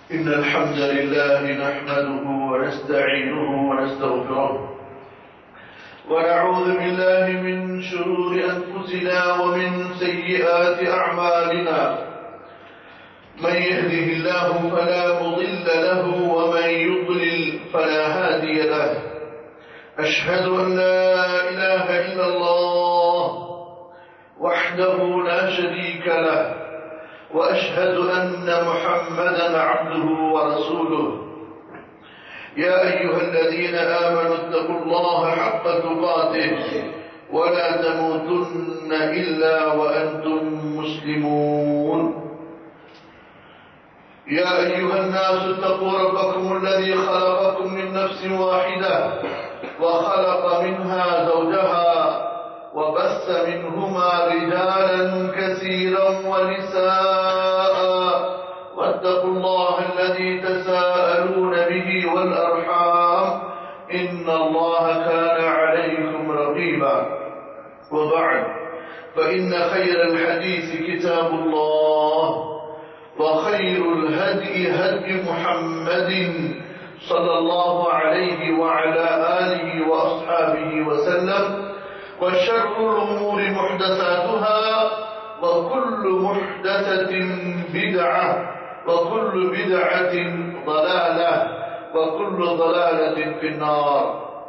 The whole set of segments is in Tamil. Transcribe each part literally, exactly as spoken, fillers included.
إن الحمد لله نحمده ونستعينه ونستغفره ونعوذ بالله من شرور أنفسنا ومن سيئات أعمالنا من يهده الله فلا مضل له ومن يضلل فلا هادي له أشهد أن لا إله إلا الله وحده لا شريك له وأشهد أن محمدا عبده ورسوله يا أيها الذين آمنوا اتقوا الله حق تقاته ولا تموتن إلا وأنتم مسلمون يا أيها الناس اتقوا ربكم الذي خلقكم من نفس واحدة وخلق منها زوجها وبث منهما رجالا كثيرا ونساء واتقوا الله الذي تساءلون به والأرحام إن الله كان عليكم رقيبا وبعد فإن خير الحديث كتاب الله وخير الهدي هدي محمد صلى الله عليه وعلى آله وأصحابه وسلم وشر الأمور محدثاتها وكل محدثة بدعة وكل بدعة ضلالة وكل ضلالة في النار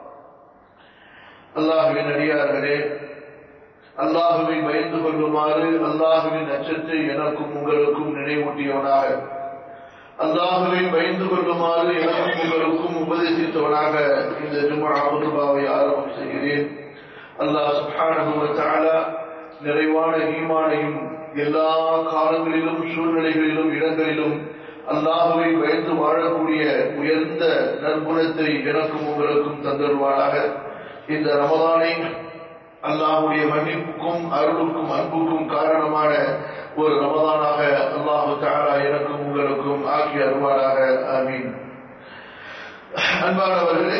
அல்லாஹ்வின் அடியார்களே, அல்லாஹ்வை பயந்து கொள்ளுமாறு அல்லாஹ்வின் அச்சத்தை எனக்கும் உங்களுக்கும் நினைவூட்டியவனாக, அல்லாஹ்வை பயந்து கொள்ளுமாறு எனக்கும் உங்களுக்கும் உபதேசித்தவனாக இந்த ஜும்ஆ குத்பாவை ஆரம்பம் செய்கிறேன். அல்லாஹ் சுப்ஹானஹு வ தஆலா நிறைவான ஈமானையும் எல்லா காலங்களிலும் சூழ்நிலைகளிலும் இடங்களிலும் அல்லாஹ்வை பயந்து வாழக்கூடிய உயர்ந்த நற்குணத்தை எனக்கும் உங்களுக்கும் தந்தருவானாக. இந்த ரமலானை அல்லாஹ்வுடைய மன்னிப்புக்கும் அருளுக்கும் அன்புக்கும் காரணமான ஒரு ரமலானாக அல்லாஹ் தஆலா எனக்கும் உங்களுக்கும் ஆக்கி அருள்வானாக. ஆமீன். அன்பானவர்களே,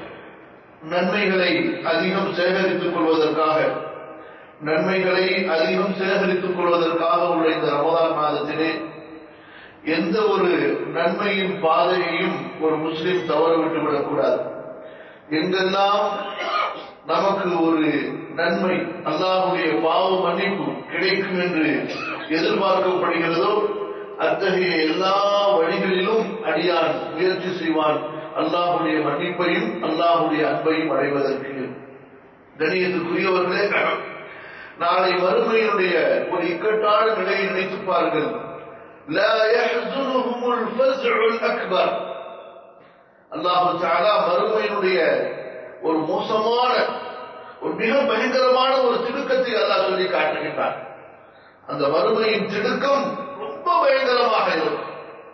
நன்மைகளை அதிகம் சேகரித்துக் கொள்வதற்காக நன்மைகளை அதிகம் சேகரித்துக் கொள்வதற்காக உள்ள இந்த ரமலான் மாதத்திலே எந்த ஒரு நன்மையின் பாதையையும் ஒரு முஸ்லிம் தவற விட்டுவிடக் கூடாது. எங்கெல்லாம் நமக்கு ஒரு நன்மை, அல்லாஹ்வுடைய பாவ மன்னிப்பு கிடைக்கும் என்று எதிர்பார்க்கப்படுகிறதோ அத்தகைய எல்லா வழிகளிலும் அடியான் முயற்சி செய்வான் அல்லாஹ்வுடைய மன்னிப்பையும் அல்லாஹ்வுடைய அன்பையும் அடைவதற்கு. கண்ணியத்துக்குரியவர்களே, நாளை மறுமையினுடைய ஒரு இக்கட்டான நிலையை நினைத்துப் பாருங்கள். லா யஹ்ஸுனுஹுமுல் ஃபஸ்உல் அக்பர். அல்லாஹ் தஆலா மறுமையினுடைய ஒரு மோசமான ஒரு மிக பயங்கரமான ஒரு திடுக்கத்தை அல்லாஹ் சொல்லி காட்டுகின்றார். அந்த மறுமையின் திடுக்கம் ரொம்ப பயங்கரமாக இருக்கும்.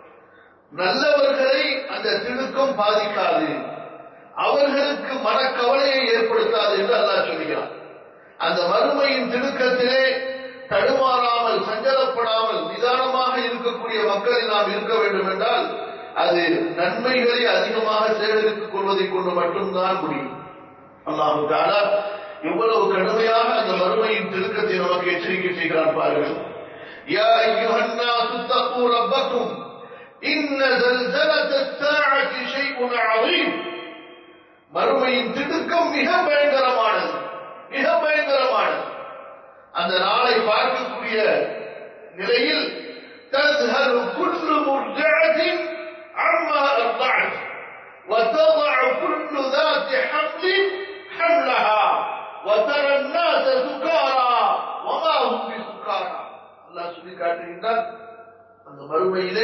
நல்லவர்களை அந்த திடுக்கம் பாதிக்காது, அவர்களுக்கு மனக்கவலையை ஏற்படுத்தாது என்று அல்லாஹ் சொல்கிறார். அந்த மறுமையின் திடுக்கத்திலே தடுமாறாமல் சஞ்சலப்படாமல் நிதானமாக இருக்கக்கூடிய மக்களை நாம் இருக்க வேண்டும் என்றால் அது நன்மைகளை அதிகமாக சேகரித்துக் கொள்வதை கொண்டு மட்டும்தான் முடியும். அல்லாஹ் தஆலா எவ்வளவு கடுமையாக அந்த மறுமையின் திடுக்கத்தை நமக்கு எச்சரிக்கை செய்கிறான் பாருங்கள். யா அய்யுஹன் நாஸ் தக்கூ ரப்பக்கும் இன்ன ஸல்ஸலத்தஸ் ஸாஅத்தி ஷைஉன் அஸீம். மறுமையின் திடுக்கம் மிக பயங்கரமானது, மிக பயங்கரமானது. அந்த நாளை பார்க்கக்கூடிய நிலையில் தஸ்ஹரு குல்லு முர்ஜஅத்தின் அம்மா அர்தஅத் வதضع كل ذات حمل حملها وترى الناس سكارى وما هم بسكارى. அல்லாஹ் சொல்லி காட்டுகின்றார், அந்த மறுமையிலே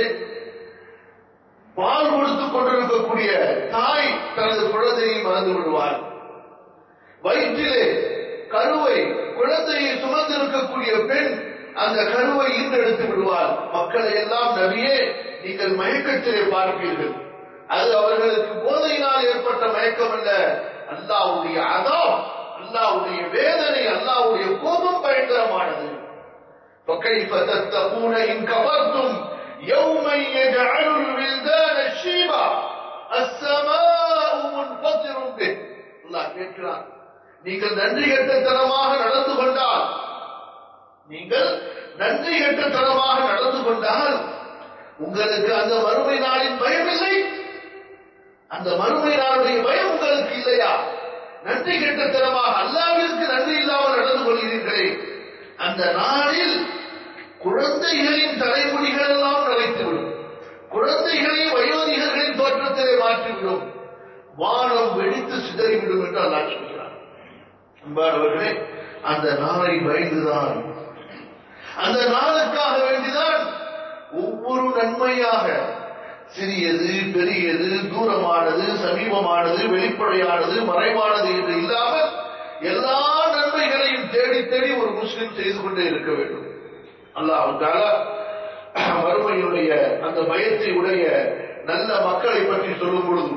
பால் கொடுத்துக் கொண்டிருக்கக்கூடிய தாய் தனது குழந்தையை மறந்து விடுவார். வயிற்றிலே கருவை குழந்தையை சுமந்திருக்கக்கூடிய பெண் அந்த கருவை ஈன்றெடுத்து விடுவார். மக்களை எல்லாம் நபியே, நீங்கள் மயக்கத்திலே பார்ப்பீர்கள், அது அவர்களுக்கு போதையினால் ஏற்பட்ட மயக்கம் அல்ல, அல்லாஹ்வுடைய அதாப், அல்லாஹ்வுடைய வேதனை, அல்லாஹ்வுடைய கோபம் பயங்கரமானது. فَكَيْفَ تَتَّقُونَ إِنْ كَفَرْتُمْ يَوْمًا يَجْعَلُ الْوِلْدَانَ شِيبًا السَّمَاءُ مُنْفَطِرٌ بِهِ. அல்லாஹ் கேட்கிறான், நீங்கள் நன்றி கெட்டத்தனமாக நடந்து கொண்டால் நீங்கள் நன்றி கெட்டத்தனமாக நடந்து கொண்டால் உங்களுக்கு அந்த மறுமை நாளின் பயம் இல்லை? அந்த மறுமை நாளுடைய பயம் உங்களுக்கு இல்லையா? நன்றி கெட்டத்தனமாக அல்லாஹ்விற்கு நன்றி இல்லாமல் நடந்து கொள்கிறீர்களே. அந்த நாளில் குழந்தைகளின் தலைமுடிகள் எல்லாம் நரைத்துவிடும், குழந்தைகளை வயோதிகர்களின் தோற்றத்திலே மாற்றிவிடும், வானம் வெடித்து சிதறிவிடும் என்று அல்லாஹ் சொல்கிறார். அன்பானவர்களே, அந்த நாளை பயந்துதான், அந்த நாளுக்காக வேண்டிதான் ஒவ்வொரு நன்மையாக சிறியது பெரியது தூரமானது சமீபமானது வெளிப்படையானது மறைவானது என்று இல்லாமல் எல்லா நன்மைகளையும் தேடி தேடி ஒரு முஸ்லிம் செய்து கொண்டே இருக்க வேண்டும். அல்லாஹ் தஆலா மறுமையுடைய அந்த பயத்தை உடைய நல்ல மக்களை பற்றி சொல்லும் பொழுது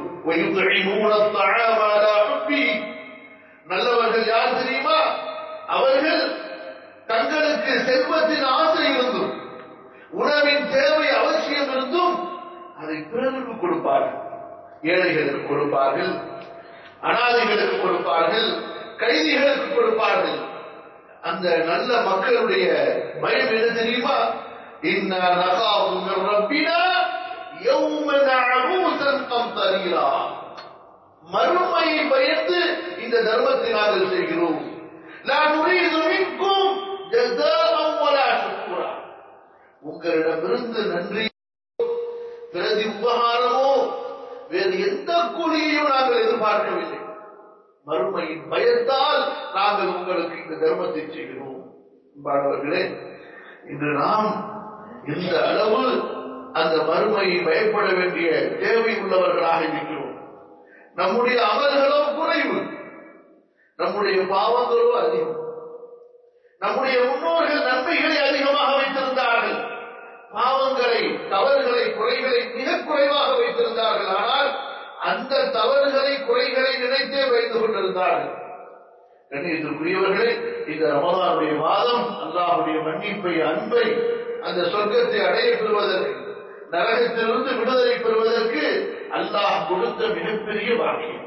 நல்லவர்கள் யார் தெரியுமா? அவர்கள் தங்களுக்கு செல்வத்தின் ஆசை இருந்தும் உணவின் தேவை அவசியம் இருந்தும் அதை பிறருக்கு கொடுப்பார்கள், ஏழைகளுக்கு கொடுப்பார்கள், அனாதைகளுக்கு கொடுப்பார்கள், கைதிகளுக்கு கொடுப்பார்கள். அந்த நல்ல மக்களுடைய பயம் என்ன தெரியுமா? இன்னா நகாஃபு மின் ரப்பினா யௌமன் அபூஸன் கம்தரீரா. மறுமையை பயந்து இந்த தர்மத்தை நாங்கள் செய்கிறோம். லா நுரீது மின்கும் ஜஸாஅன் வலா ஷுக்ரா. உங்களிடமிருந்து நன்றி பிரதி உபகாரமோ வேறு எந்த கூலியையும் நாங்கள் எதிர்பார்க்கவில்லை. மறுமையின் பயத்தால் நாங்கள் உங்களுக்கு இந்த தர்மத்தை செய்கிறோம். மாணவர்களே, இன்று நாம் இந்த அளவு அந்த மறுமையை பயப்பட வேண்டிய தேவை உள்ளவர்களாக இருக்கிறோம். நம்முடைய அமல்களோ குறைவு, நம்முடைய பாவங்களோ அதிகம். நம்முடைய முன்னோர்கள் நன்மைகளை அதிகமாக வைத்திருந்தார்கள், பாவங்களை தவறுகளை குறைகளை மிக குறைவாக வைத்திருந்தார்கள். ஆனால் அந்த தவறுகளை குறைகளை நினைத்தே வைத்துக் கொண்டிருந்தார்கள். கண்ணியத்திற்குரியவர்களே, இந்த ரமலானுடைய மாதம் அல்லாஹ்வுடைய மன்னிப்பை அன்பை அந்த சொர்க்கத்தை அடைய பெறுவதற்கு நரகத்திலிருந்து விடுதலை பெறுவதற்கு அல்லாஹ் கொடுத்த மிகப்பெரிய வாக்கியம்.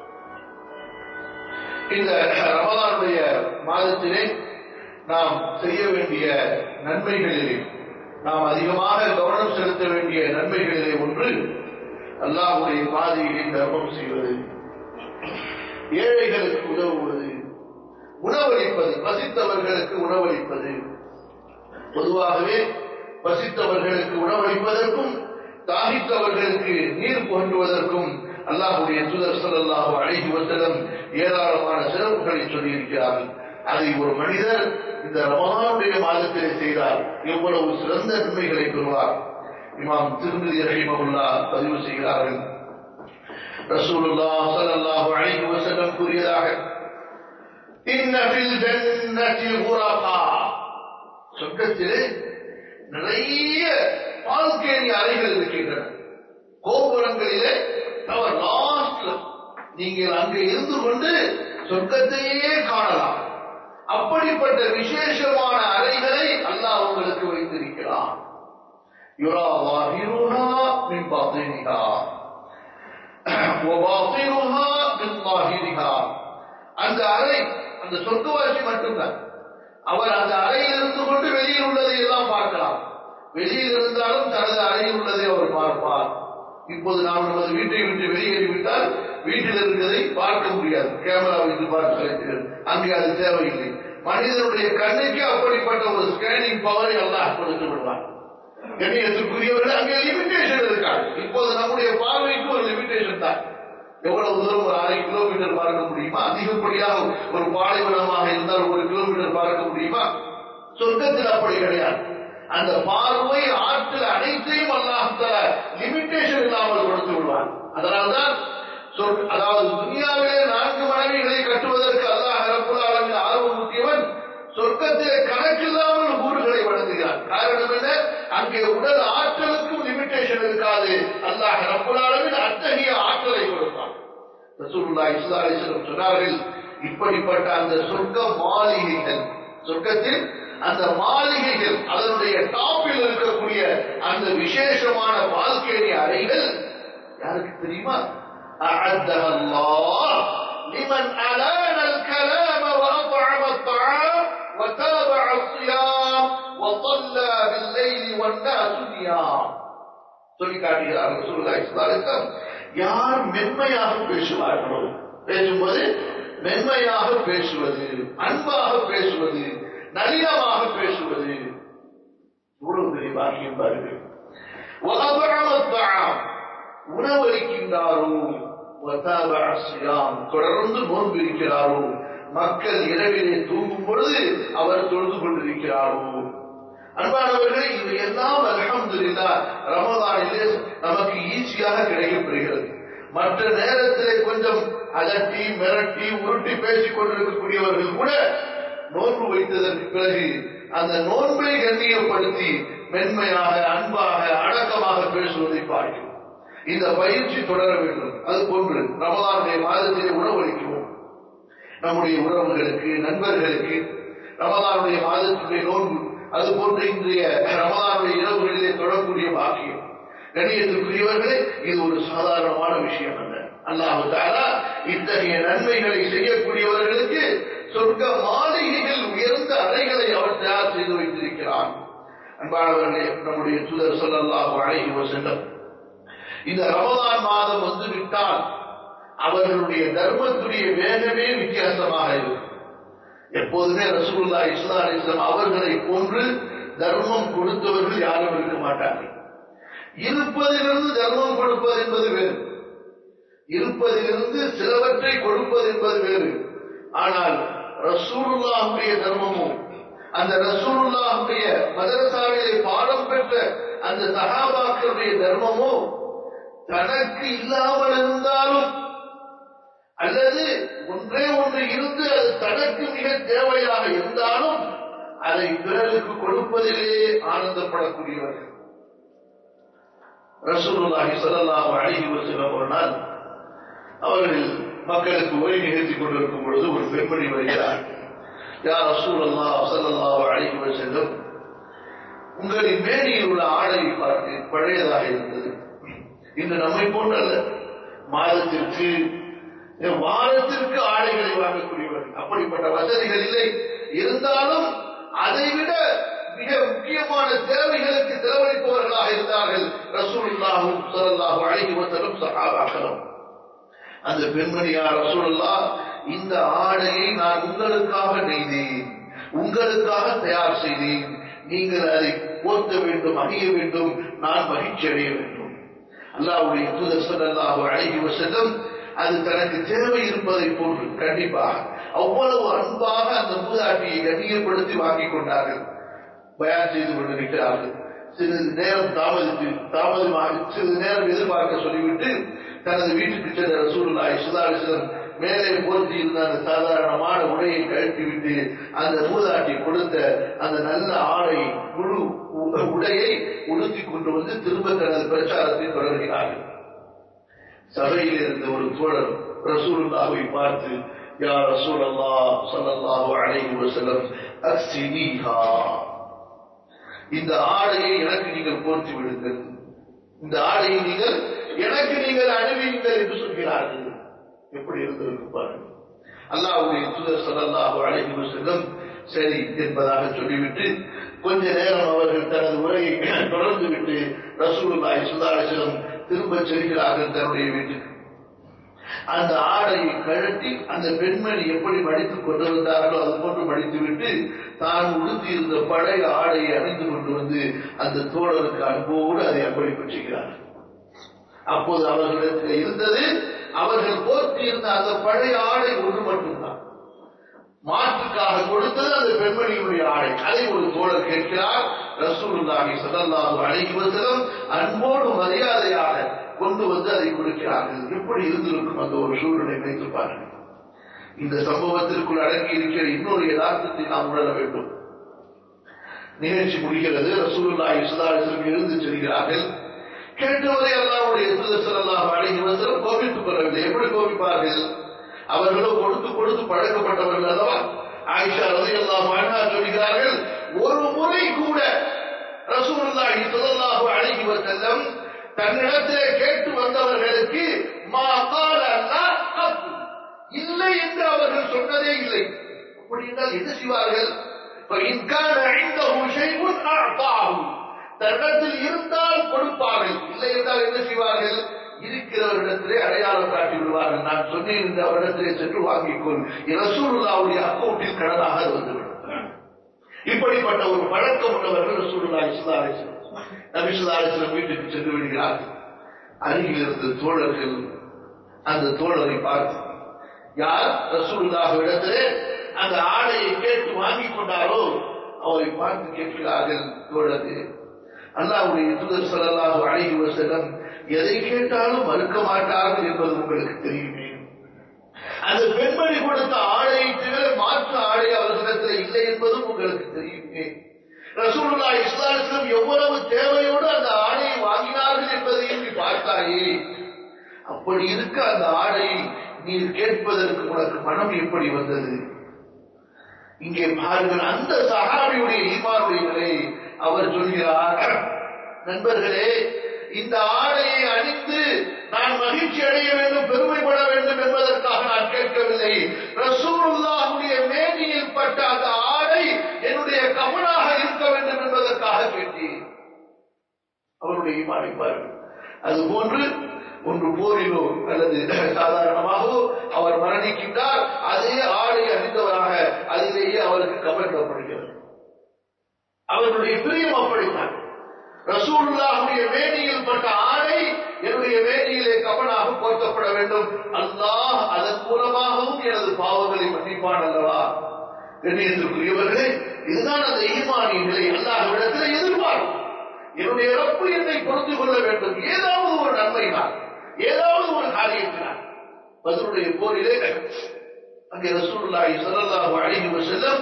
இந்த ரமலானுடைய மாதத்திலே நாம் செய்ய வேண்டிய நன்மைகளிலே நாம் அதிகமாக கவனம் செலுத்த வேண்டிய நன்மைகளிலே ஒன்று அல்லாஹ்வுடைய பாதையிலே தர்மம் செய்வது, ஏழைகளுக்கு உதவுவது, உணவளிப்பது, பசித்தவர்களுக்கு உணவளிப்பது. பொதுவாகவே பசித்தவர்களுக்கு உணவளிப்பதற்கும் தாகித்தவர்களுக்கு நீர் கொண்டுவதற்கும் அல்லாஹ்வுடைய தூதர் ஸல்லல்லாஹு அலைஹி வஸல்லம் ஏராளமான சிறப்புகளை சொல்லியிருக்கிறார்கள். அதை ஒரு மனிதர் இந்த ரமலானுடைய மாதத்திலே செய்தார் எவ்வளவு சிறந்த நன்மைகளை பெறுவார். இமாம் திர்மிதி ரஹிமஹுல்லாஹ் பதிவு செய்கிறார்கள். ரசூலுல்லாஹ் ஸல்லல்லாஹு அலைஹி வஸல்லம் கூறியதாக, இன்ன ஃபில் ஜன்னதி குரஃபா, சொர்க்கத்திலே நிறைய பால்கேணி அறைகள் இருக்கின்றன. கோபுரங்களிலே அவர் லாஸ்ட்ல நீங்கள் அங்கே இருந்து கொண்டு சொர்க்கத்தையே காணலாம். அப்படிப்பட்ட விசேஷமான அறைகளை அல்லாஹ் உங்களுக்கு வைத்திருக்கிறான். யுரா ظاهرها من باطنها وباطنها من ظاهرها. அந்த அறை அந்த சொர்க்கவாசி மட்டும்தான். அவர் அந்த அறையில் இருந்து கொண்டு வெளியில் உள்ளதை எல்லாம் பார்க்கலாம். வெளியில் இருந்தாலும் தனது அறையில் உள்ளதை அவர் பார்ப்பார். இப்போது நாம் நமது வீட்டை விட்டு வெளியேறிவிட்டால் வீட்டில் இருக்கிறதை பார்க்க முடியாது, கேமரா வைத்து பார்க்க, அங்கே அது தேவையில்லை. மனிதனுடைய கண்ணுக்கு அப்படிப்பட்ட ஒரு ஸ்கேனிங் பவரை அல்லாஹ் கொடுத்து விடுவார். கண்ணியத்திற்குரியவர்கள் அங்கே லிமிடேஷன் இருக்காது. இப்போது நம்முடைய பார்வைக்கு ஒரு லிமிடேஷன் தான். எவ்வளவு தூரம் ஒரு அரை கிலோமீட்டர் பார்க்க முடியுமா? அதிகப்படியாக ஒரு பாலைவனமாக இருந்தால் ஒரு கிலோமீட்டர் பார்க்க முடியுமா? சொர்க்கத்தில் அப்படி கிடையாது. அந்த பார்வை ஆற்றல் அனைத்தையும் அல்லாஹ் தஆலா லிமிடேஷன் இல்லாமல் கொடுத்து விடுவார். அதனால்தான் அதாவது துனியாவிலே நான்கு மனைவிகளை கட்டுவதற்கு அல்லாஹ் ரப்பல் ஆலமீன் ஆர்வம் ஊட்டியவன் சொர்க்கத்திலே கணக்கில்லாமல் ஊர்களை வழங்குகிறார். காரணம் என்ன? அங்கே உடல் ஆற்றலுக்கும் லிமிடேஷன் இருக்காது. அல்லாஹ் ரப்பல் ஆலமீன் அத்தகைய ஆற்றலை கொடுப்பான். ரசூலுல்லாஹி ஸல்லல்லாஹு அலைஹி வஸல்லம் சொன்னார்கள், இப்படிப்பட்ட அந்த சொர்க்க மாளிகைகள், சொர்க்கத்தில் அந்த மாளிகைகள், அதனுடைய டாப்பில் இருக்கக்கூடிய அந்த விசேஷமான பால்கேணி அறைகள் யாருக்கு தெரியுமா? أعدها الله لمن ألان الكلام وأطعم الطعام وتابع الصيام وصلى بالليل والناس نيام. சொல்லி காட்டுகிறார்கள் ரசூலுல்லாஹி ஸல்லல்லாஹு அலைஹி வஸல்லம். யார் மென்மையாக பேசுவார்களோ, பேசும்போது மென்மையாக பேசுவது, அன்பாக பேசுவது, நளினமாக பேசுவது, இவ்வளவு பெரிய பாக்கியம் பாருங்கள். உணவளிக்கின்றாரோ, தொடர்ந்து நோன்பு இருக்கிறாரோ, மக்கள் இரவிலே தூங்கும் பொழுது அவர் தொழுது கொண்டிருக்கிறாரோ. அன்பானவர்களே, இது எல்லாம் அல்ஹம்துலில்லாஹ் ரமதானிலே நமக்கு ஈஸியாக கிடைக்கப்பெறுகிறது. மற்ற நேரத்திலே கொஞ்சம் அலட்டி மிரட்டி உருட்டி பேசிக் கொண்டிருக்கக்கூடியவர்கள் கூட நோன்பு வைத்ததற்கு பிறகு அந்த நோன்பை கண்ணியப்படுத்தி மென்மையாக, அன்பாக, அடக்கமாக பேசுவதை பார்க்கிறோம். இந்த பயிற்சி தொடர வேண்டும். அது போன்று ரமதானுடைய மாதத்திலே உணவளிக்கிறோம் நம்முடைய உறவுகளுக்கு, நண்பர்களுக்கு. ரமதானுடைய மாதத்துடைய நோன்பு அது போன்று இன்றைய ரமதானுடைய இரவுகளிலே தொடரக்கூடிய பாக்கியம். கண்ணியத்துக்குரியவர்களே, இது ஒரு சாதாரணமான விஷயம் அல்ல. அல்லாஹ் தஆலா இத்தகைய நன்மைகளை செய்யக்கூடியவர்களுக்கு சொர்க்க மாளிகைகள், உயர்ந்த அறைகளை அவர் தயார் செய்து வைத்திருக்கிறார். அன்பானவர்களே, நம்முடைய தூதர் ஸல்லல்லாஹு அலைஹி வஸல்லம் இந்த ரமதான் மாதம் வந்துவிட்டால் அவர்களுடைய தர்மத்துடைய வேகமே வித்தியாசமாக இருக்கும். எப்போதுமே ரசூலுல்லாஹி ஸல்லல்லாஹு அலைஹி வஸல்லம் அவர்களை போன்று தர்மம் கொடுத்தவர்கள் யாரும் இருக்க மாட்டார்கள். இருப்பதிலிருந்து தர்மம் கொடுப்பது என்பது வேறு, இருப்பதிலிருந்து சிலவற்றை கொடுப்பது என்பது வேறு. ஆனால் ரசூலுல்லாஹுடைய தர்மமும், அந்த ரசூலுல்லாஹுடைய மதரசாவிலே பாடம் பெற்ற அந்த சஹாபாக்களுடைய தர்மமோ, தனக்கு இல்லாமல் இருந்தாலும் அல்லது ஒன்றே ஒன்று இருந்து அது தனக்கு மிக தேவையாக இருந்தாலும் அதை பிறருக்கு கொடுப்பதிலே ஆனந்தப்படக்கூடியவர்கள். ரசூலுல்லாஹி ஸல்லல்லாஹு அலைஹி வஸல்லம் ஒரு நாள் அவர்கள் மக்களுக்கு உரை நிகழ்த்திக் கொண்டிருக்கும் பொழுது ஒரு பெண்மணி வருகிறார். யா ரசூலல்லாஹ் ஸல்லல்லாஹு அலைஹி வஸல்லம், உங்களின் மேனியில் உள்ள ஆடையை பார்த்து பழையதாக இருந்தது. இன்று நம்மை போன்றல்ல, மாதத்திற்கு வாரத்திற்கு ஆடைகளை வாங்கக்கூடியவர்கள். அப்படிப்பட்ட வசதிகள் இல்லை. இருந்தாலும் அதைவிட மிக முக்கியமான தேவைகளுக்கு செலவழிப்பவர்களாக இருந்தார்கள் ரசூலுல்லாஹி ஸல்லல்லாஹு அலைஹி வஸல்லம் சஹாபாக்களும். அந்த பெண்மணியா ரசூலுல்லாஹ், இந்த ஆடையை நான் உங்களுக்காக நெய்தேன், உங்களுக்காக தயார் செய்தேன். நீங்கள் அதை போர்த்த வேண்டும், அணிய வேண்டும், நான் மகிழ்ச்சி அடைய வேண்டும். அல்லாஹ்வுடைய தூதர் ஸல்லல்லாஹு அலைஹி வஸல்லம் அது தனக்கு தேவை இருப்பதை போன்று கண்டிப்பாக அவ்வளவு அன்பாக அந்த மூதாட்டியை கண்ணியப்படுத்தி வாங்கிக் கொண்டார்கள். பயான் செய்து கொண்டிருக்கிறார்கள். சிறிது நேரம் தாமதித்து தாமதமாக சிறிது நேரம் எதிர்பார்க்க சொல்லிவிட்டு தனது வீட்டுக்கு சென்ற ரசூலுல்லாஹி ஸல்லல்லாஹு அலைஹி வஸல்லம் மேலே போர்த்தி இருந்த அந்த சாதாரணமான உடையை கழட்டிவிட்டு அந்த மூதாட்டி கொடுத்த அந்த நல்ல ஆடை முழு உடையை உடுத்திக் கொண்டு வந்து திரும்ப தனது பிரச்சாரத்தை தொடர்கிறார்கள். சபையில் இருந்த ஒரு தோழர் ரசூலுல்லாஹை பார்த்து, யா ரசூலல்லாஹ் ஸல்லல்லாஹு அலைஹி வஸல்லம், அக்ஸினீஹா, இந்த ஆடையை எனக்கு நீங்கள் போர்த்தி விடுங்கள், இந்த ஆடையை நீங்கள் எனக்கு நீங்கள் அணிவீங்கள் என்று சொல்கிறார்கள். எப்படி இருந்திருக்கு பாருங்கள். அல்லாஹ்வுடைய தூதர் ஸல்லல்லாஹு அலைஹி வஸல்லம் சரி என்பதாக சொல்லிவிட்டு கொஞ்ச நேரம் அவர்கள் தனது உரையை தொடர்ந்து விட்டு ரசூலுல்லாஹி ஸல்லல்லாஹு அலைஹி வஸல்லம் திரும்ப செல்கிறார்கள் தன்னுடைய வீட்டுக்கு. அந்த ஆடையை கழட்டி அந்த பெண்மணி எப்படி மடித்துக் கொண்டிருந்தார்களோ அது போன்று மடித்துவிட்டு தான் உடுத்தி இருந்த பழைய ஆடையை அணிந்து கொண்டு வந்து அந்த தோழருக்கு அன்போடு அதை அர்ப்பணிப்பு செய்கிறார்கள். அப்போது அவர்களிடத்தில் இருந்தது, அவர்கள் போர்த்தி இருந்த அந்த பழைய ஆடை ஒன்று மட்டும்தான். மாற்றுக்காக கொடுத்தது அந்த பெண்மணியுடைய ஆடை. அதை ஒரு தோழர் கேட்கிறார். ரசூலுல்லாஹி ஸல்லல்லாஹு அலைஹி வஸல்லம் அன்போடு மரியாதையாக கொண்டு வந்து அதை கொடுக்கிறார்கள். எப்படி இருந்திருக்கும் அந்த ஒரு சூழ்நிலை நினைத்து பாருங்கள். இந்த சம்பவத்திற்குள் அடங்கி இருக்கிற இன்னொரு யதார்த்தத்தை நாம் உணர வேண்டும். நிகழ்ச்சி முடிகிறது. ரசூலுல்லாஹி ஸல்லல்லாஹு அலைஹி வஸல்லம் எழுந்து செல்கிறார்கள். கேட்டவரை அல்லாஹ்வுடைய தூதர் ஸல்லல்லாஹு அலைஹி வஸல்லம் கோபித்துக் கொள்ளவில்லை. எப்படி கோபிப்பார்கள்? அவர்களோ கொடுத்து கொடுத்து பழக்கப்பட்டவர்கள் அல்லவா. ஆயிஷா ரலியல்லாஹு அன்ஹா சொல்கிறார்கள், ஒரு முறை கூட ரசூலுல்லாஹி ஸல்லல்லாஹு அலைஹி வஸல்லம் தன்னிடத்திலே கேட்டு வந்தவர்களுக்கு மா கால லா கத், இல்லை என்று அவர்கள் சொன்னதே இல்லை. அப்படி என்றால் என்ன செய்வார்கள்? فإن كان عنده شيء أعطاه, தன்னிடத்தில் இருந்தால் கொடுப்பார்கள், இல்லை என்றால் என்ன செய்வார்கள்? இருக்கிறவரிடத்திலே அடையாளம் காட்டி விடுவார்கள். நான் சொன்னேன் இந்த அவரிடத்திலே சென்று வாங்கிக்கொள், ரசூலுல்லாஹ்வுடைய அக்கௌண்டில் கடனாக வந்துவிடும். இப்படிப்பட்ட ஒரு பழக்கம் உள்ளவர்கள் ரசூலுல்லாஹி ஸல்லல்லாஹு அலைஹி வஸல்லம். நபி ஸல்லல்லாஹு அலைஹி வஸல்லம் வீட்டுக்கு சென்று விடுகிறார்கள். அருகில் இருந்த தோழர்கள் அந்த தோழரை பார்த்து, யார் ரசூலுல்லாஹ்விடத்திலே அந்த ஆடையை கேட்டு வாங்கி கொண்டாரோ அவரை பார்த்து கேட்கிறார்கள், தோழர்கள், அல்லாஹ்வுடைய தூதர் ஸல்லல்லாஹு அலைஹி வஸல்லம் எதை கேட்டாலும் மறுக்க மாட்டார்கள் என்பது உங்களுக்கு தெரியுமே. அந்த பெண்மணி கொடுத்த ஆடையை தவிர மாற்று ஆடை அவர்களிடத்தில் இல்லை என்பதும் உங்களுக்கு தெரியுமே. ரசூலுல்லாஹி ஸல்லல்லாஹு அலைஹி வஸல்லம் எவ்வளவு தேவையோடு அந்த ஆடையை வாங்கினார்கள் என்பதையும் நீ பார்த்தாயே. அப்படி இருக்க அந்த ஆடையை நீ கேட்பதற்கு உனக்கு மனம் எப்படி வந்தது? இங்கே பாருங்கள், அந்த சஹாபியுடைய ஈமானுடைய நிலை. அவர் சொல்கிறார், நண்பர்களே, இந்த ஆடையை அணிந்து நான் மகிழ்ச்சி அடைய வேண்டும், பெருமைப்பட வேண்டும் என்பதற்காக நான் கேட்கவில்லை. ரசூலுல்லாஹ்வுடைய மேனியில் பட்ட அந்த ஆடை என்னுடைய கவனாக இருக்க வேண்டும் என்பதற்காக கேட்டேன். அவருடைய ஈமானை பாருங்கள். அதுபோன்று ஒன்று போரிலோ அல்லது சாதாரணமாகவோ அவர் மரணிக்கின்றார், அதே ஆடை அணிந்தவராக அதிலேயே அவருக்கு கவனிக்கப்படுகிறது. அவருடைய பிரியம் அப்படித்தான். ரசூலுல்லாஹ்வுடைய மேனியில் பட்ட ஆடை என்னுடைய மேனியிலே கவனாக போர்த்தப்பட வேண்டும். அல்லாஹ் அதன் மூலமாகவும் எனது பாவங்களை மன்னிப்பான் அல்லவா? கண்ணியத்திற்குரியவர்களே, இதுதான் அந்த ஈமானின் நிலை. அல்லாஹ்விடத்தில் எதிர்பார்க்கும், என்னுடைய ரப்பு என்னை பொறுத்து கொள்ள வேண்டும், ஏதாவது ஒரு நன்மையினால், ஏதாவது ஒரு காரியத்தினால். பத்ருடைய போரிலே அங்கே ரசூலுல்லாஹி ஸல்லல்லாஹு அலைஹி வஸல்லம்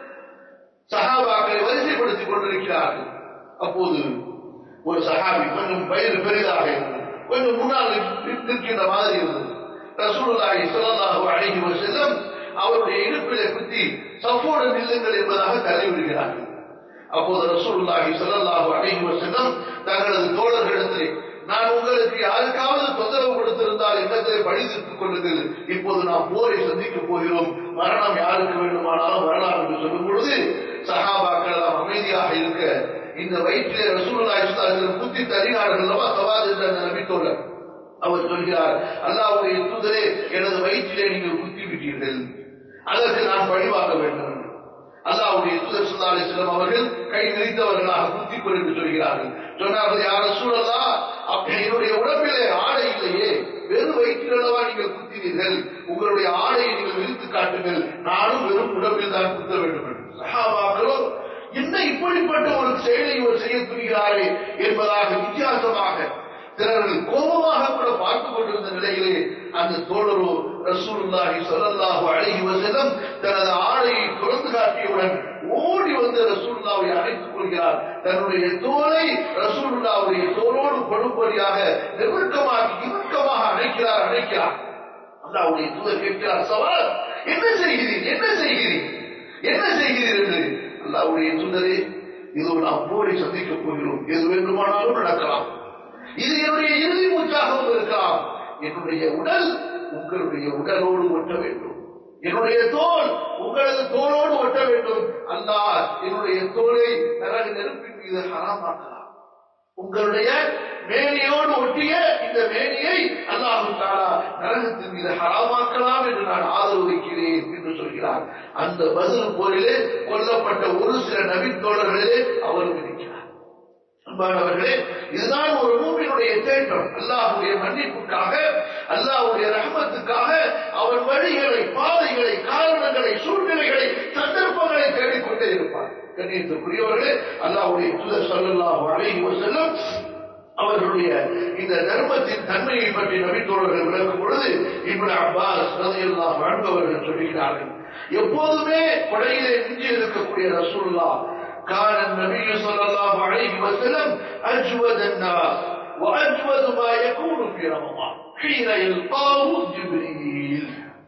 சஹாபாக்களை வரிசைப்படுத்திக் கொண்டிருக்கிறார்கள். அப்போது ஒரு சஹாபி கொஞ்சம் வயது பெரிதாக இருந்தது, கொஞ்சம் முன்னால் நிற்கின்ற மாதிரி இருந்தது. ரசூலுல்லாஹி ஸல்லல்லாஹு அலைஹி வஸல்லம் அவருடைய இடுப்பிலே குத்தி சஃபோடு நில்லுங்கள் என்பதாக தள்ளிவிடுகிறார்கள். அப்போது ரசூலுல்லாஹி ஸல்லல்லாஹு அலைஹி வஸல்லம் தங்களது தோழர்களிடத்திலே, நான் உங்களுக்கு யாருக்காவது தொந்தரவு கொடுத்திருந்தால் என்னத்தை பழி தீர்த்துக் கொள்ளுங்கள், இப்போது நாம் போரை சந்திக்க போகிறோம், மரணம் யாருக்கு வேண்டுமானாலும் வரலாம் என்று சொல்லும் பொழுது சஹாபாக்கள் எல்லாம் அமைதியாக இருக்க, இந்த வயிற்றிலே ரசூலுல்லாஹி ஸல்லல்லாஹு அலைஹி வஸல்லம் குத்தி தள்ளினார்கள் அல்லவா தவாத் என்ற அந்த நபி தோழர். அவர் சொல்கிறார், அல்லாஹ்வுடைய தூதரே, எனது வயிற்றிலே நீங்கள் குத்தி விட்டீர்கள், அதற்கு நான் பழிவாங்க வேண்டும். அல்லாஹ்வுடைய தூதர் ஸல்லல்லாஹு அலைஹி வஸல்லம் அவர்கள் கை விரித்தவர்களாக குத்திக்கொள் என்று சொல்கிறார்கள். சொன்னார்கள், யா ரசூலல்லாஹ், என்னுடைய உடம்பிலே ஆடை இல்லையே, வெறும் வயிற்றிலவா நீங்கள் குத்தினீர்கள், உங்களுடைய ஆடையை நீங்கள் விரித்து காட்டுங்கள், நானும் வெறும் உடம்பில் தான் குத்த வேண்டும் என்று. சஹாபாக்களோ, என்ன இப்படிப்பட்ட ஒரு செயலை இவர் செய்ய துணிகிறாரே என்பதாக வித்தியாசமாக சிலர்கள் கோபமாக கூட பார்த்துக் கொண்டிருந்த நிலையிலே அந்த தோழரோ ரசூலுல்லாஹி ஸல்லல்லாஹு அலைஹி வஸல்லம் தனது ஆடையை திறந்து காட்டியவுடன் ஓடி வந்து ரசூலுல்லாஹ்வை அணைத்துக் கொள்கிறார். தன்னுடைய தோலை ரசூலுல்லாஹ்வுடைய தோளோடு படும்படியாக நெருக்கமாக இறுக்கமாக அணைக்கிறார் அணைக்கிறார் அல்லாஹ்வுடைய தூதர் கேட்கிறார், சவால், என்ன செய்கிறீர் என்ன செய்கிறீர் என்ன செய்கிறீர் என்று. அல்லாஹ்வுடைய தூதரே, இதோ நாம் போரை சந்திக்கப் போகிறோம், எது வேண்டுமானாலும் நடக்கலாம், இது என்னுடைய இறுதி மூச்சாகவும் இருக்கலாம், என்னுடைய உடல் உங்களுடைய உடலோடு ஒட்ட வேண்டும், என்னுடைய தோல் உங்களது தோளோடு ஒட்ட வேண்டும். அல்லாஹ் என்னுடைய தோலை நரக நெருப்பின் மீது ஹராமாக்கலாம், உங்களுடைய மேனியோடு ஒட்டிய இந்த மேனியை அல்லாஹ் தஆலா நரகத்தின் மீது ஹராமாக்கலாம் என்று நான் ஆதரவு வைக்கிறேன் என்று சொல்கிறார். அந்த பத்ர் போரிலே கொல்லப்பட்ட ஒரு சில நபி தோழர்களே அவரும் இருக்கிறார். அன்பானவர்களே, இதுதான் ஒரு மூமினுடைய தேட்டம். அல்லாஹ்வுடைய மன்னிப்புக்காக, அல்லாஹ்வுடைய ரஹ்மத்துக்காக அவன் வழிகளை, பாதைகளை, காரணங்களை, சூழ்நிலைகளை, சந்தர்ப்பங்களை தேடிக்கொண்டே இருப்பார். கண்ணியத்திற்குரியவர்களே, அல்லாஹ்வுடைய தூதர் ஸல்லல்லாஹு அலைஹி வஸல்லம் அவர்களுடைய இந்த தர்மத்தின் தன்மையை பற்றி நபி தோழர்கள் விளக்கும் பொழுது இப்னு அப்பாஸ் ரலியல்லாஹு அன்ஹு அவர்கள் சொல்கிறார்கள், எப்போதுமே கொடையிலே மிஞ்சி இருக்கக்கூடிய ரசூலுல்லாஹ் كان النبي صلى الله عليه وسلم أجود الناس وأجود ما يكون في رمضان حين يلقاه جبريل.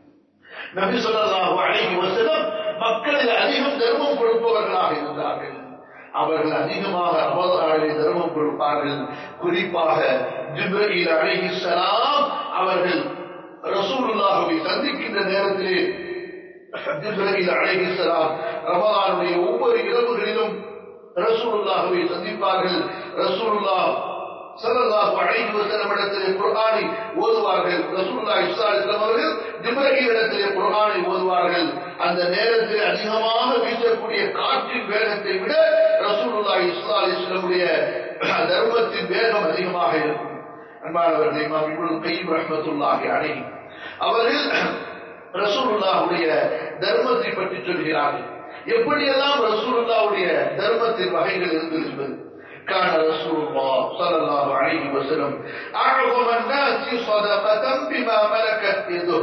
நபி ஸல்லல்லாஹு அலைஹி வஸல்லம் மக்களில் அதிகம் தர்மம் கொடுப்பவர்களாக இருந்தார்கள். அவர்கள் அதிகமாக ரமதானிலே தர்மம் கொடுப்பார்கள். குறிப்பாக ஜிப்ரீல் அலைஹிஸ்ஸலாம் அவர்கள் ரசூலுல்லாஹ்வை சந்திக்கின்ற நேரத்திலே ஜிப்ரீல் அலைஹிஸ்ஸலாம் ரமதானுடைய ஒவ்வொரு இரவுகளிலும் ரசூலுல்லாஹ்வை சந்திப்பார்கள். ரசூலுல்லாஹ் ஸல்லல்லாஹு அலைஹி வஸல்லம் இடத்திலே குர்ஆனை ஓதுவார்கள். ரசூலுல்லாஹி ஸல்லல்லாஹு அலைஹி வஸல்லம் அவர்கள் ஜிப்ரீல் இடத்திலே குர்ஆனை ஓதுவார்கள். அந்த நேரத்தில் அதிகமாக வீசக்கூடிய காற்றின் வேகத்தை விட ரசூலுல்லாஹி ஸல்லல்லாஹு அலைஹி வஸல்லமுடைய தர்மத்தின் வேகம் அதிகமாக இருக்கும். அன்பானவர்களே, இமாம் இப்னு கய்யிம் ரஹ்மத்துல்லாஹி அலைஹி அவர்கள் ரசூலுல்லாஹ்வுடைய தர்மத்தை பற்றி சொல்கிறார்கள். எப்படியெல்லாம் ரசூலுல்லாஹ்வுடைய தர்மத்தின் வகைகள் இருந்தது. كان رسول الله صلى الله عليه وسلم أعظم الناس صدقة بما ملكت يده.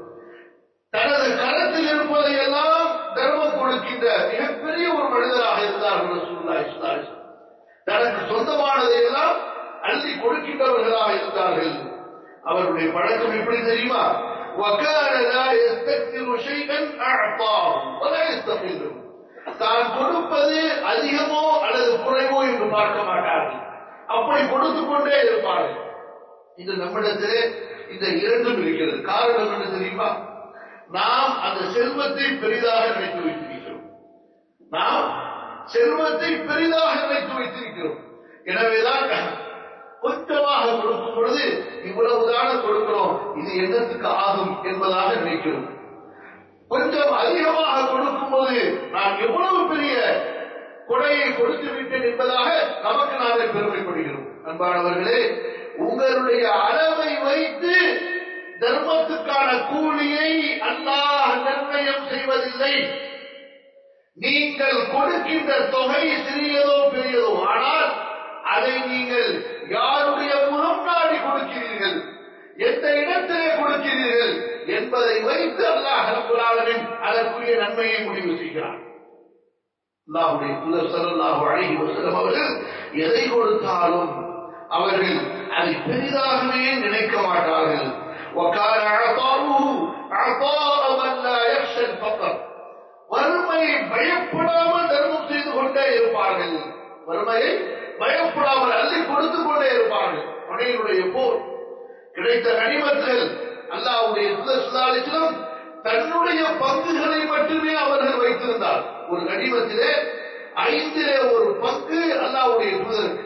தனது கரத்தில் இருப்பதை எல்லாம் தர்மம் கொடுக்கின்ற மிகப்பெரிய ஒரு மனிதராக இருந்தார்கள் ரசூலுல்லாஹி ஸல்லல்லாஹு அலைஹி வஸல்லம். தனக்கு சொந்தமானதை எல்லாம் அள்ளி கொடுக்கின்றவர்களாக இருந்தார்கள். அவருடைய பழக்கம் எப்படி தெரியுமா? وكان لا يستكثر شيئا أعطاه ولا يستقله. தான் கொடுப்பது அதிகமோ அல்லது குறைவோ என்று பார்க்க மாட்டார்கள். அப்படி கொடுத்து கொண்டே இருப்பார்கள். இது நம்மிடத்திலே இந்த இரண்டும் இருக்கிறது. காரணம் என்ன தெரியுமா? நாம் அந்த செல்வத்தை பெரிதாக நினைத்து வைத்திருக்கிறோம். நாம் செல்வத்தை பெரிதாக நினைத்து வைத்திருக்கிறோம். எனவேதான் கொஞ்சமாக கொடுக்கும் பொழுது இவ்வளவுதான கொடுக்கிறோம், இது என்னத்துக்கு ஆகும் என்பதாக நினைக்கிறோம். கொஞ்சம் அதிகமாக கொடுக்கும் போது நான் எவ்வளவு பெரிய கொடையை கொடுத்து விட்டேன் என்பதாக நமக்கு நாமே பெருமைப்படுகிறோம். அன்பானவர்களே, உங்களுடைய அளவை வைத்து தர்மத்துக்கான கூலியை அல்லாஹ் நிர்ணயம் செய்வதில்லை. நீங்கள் கொடுக்கின்ற தொகை சிறியதோ பெரியதோ, ஆனால் அதை நீங்கள் யாருடைய முகம் நாடி கொடுக்கிறீர்கள், எந்த இடத்திலே கொடுக்கிறீர்கள் என்பதை வைத்து அல்லாஹ் ரப்பல் ஆலமீன் அதற்குரிய நன்மையை முடிவு செய்கிறார். அல்லாஹ்வுடைய தூதர் ஸல்லல்லாஹு அலைஹி வஸல்லம் அவர்கள் எதை கொடுத்தாலும் அவர்கள் அதை பெரிதாகவே நினைக்க மாட்டார்கள். وَكَانَ عَطَاؤُهُ عَطَاءَ مَنْ لَا يَخْشَى الْفَقْرَ. வறுமையை பயப்படாமல் தர்மம் செய்து கொண்டே இருப்பார்கள். வறுமையை பயப்படாமல் அள்ளி கொடுத்து கொண்டே இருப்பார்கள். உடையினுடைய போர் கிடைத்த கனிமத்துகள் அல்லாஹ்வுடைய தூதர் ஸல்லல்லாஹு அலைஹி வஸல்லம் தன்னுடைய பங்குகளை மட்டுமே அவர்கள் வைத்திருந்தார். ஒரு கனிமத்திலே ஐந்திலே ஒரு பங்கு அல்லாஹ்வுடைய தூதருக்கு.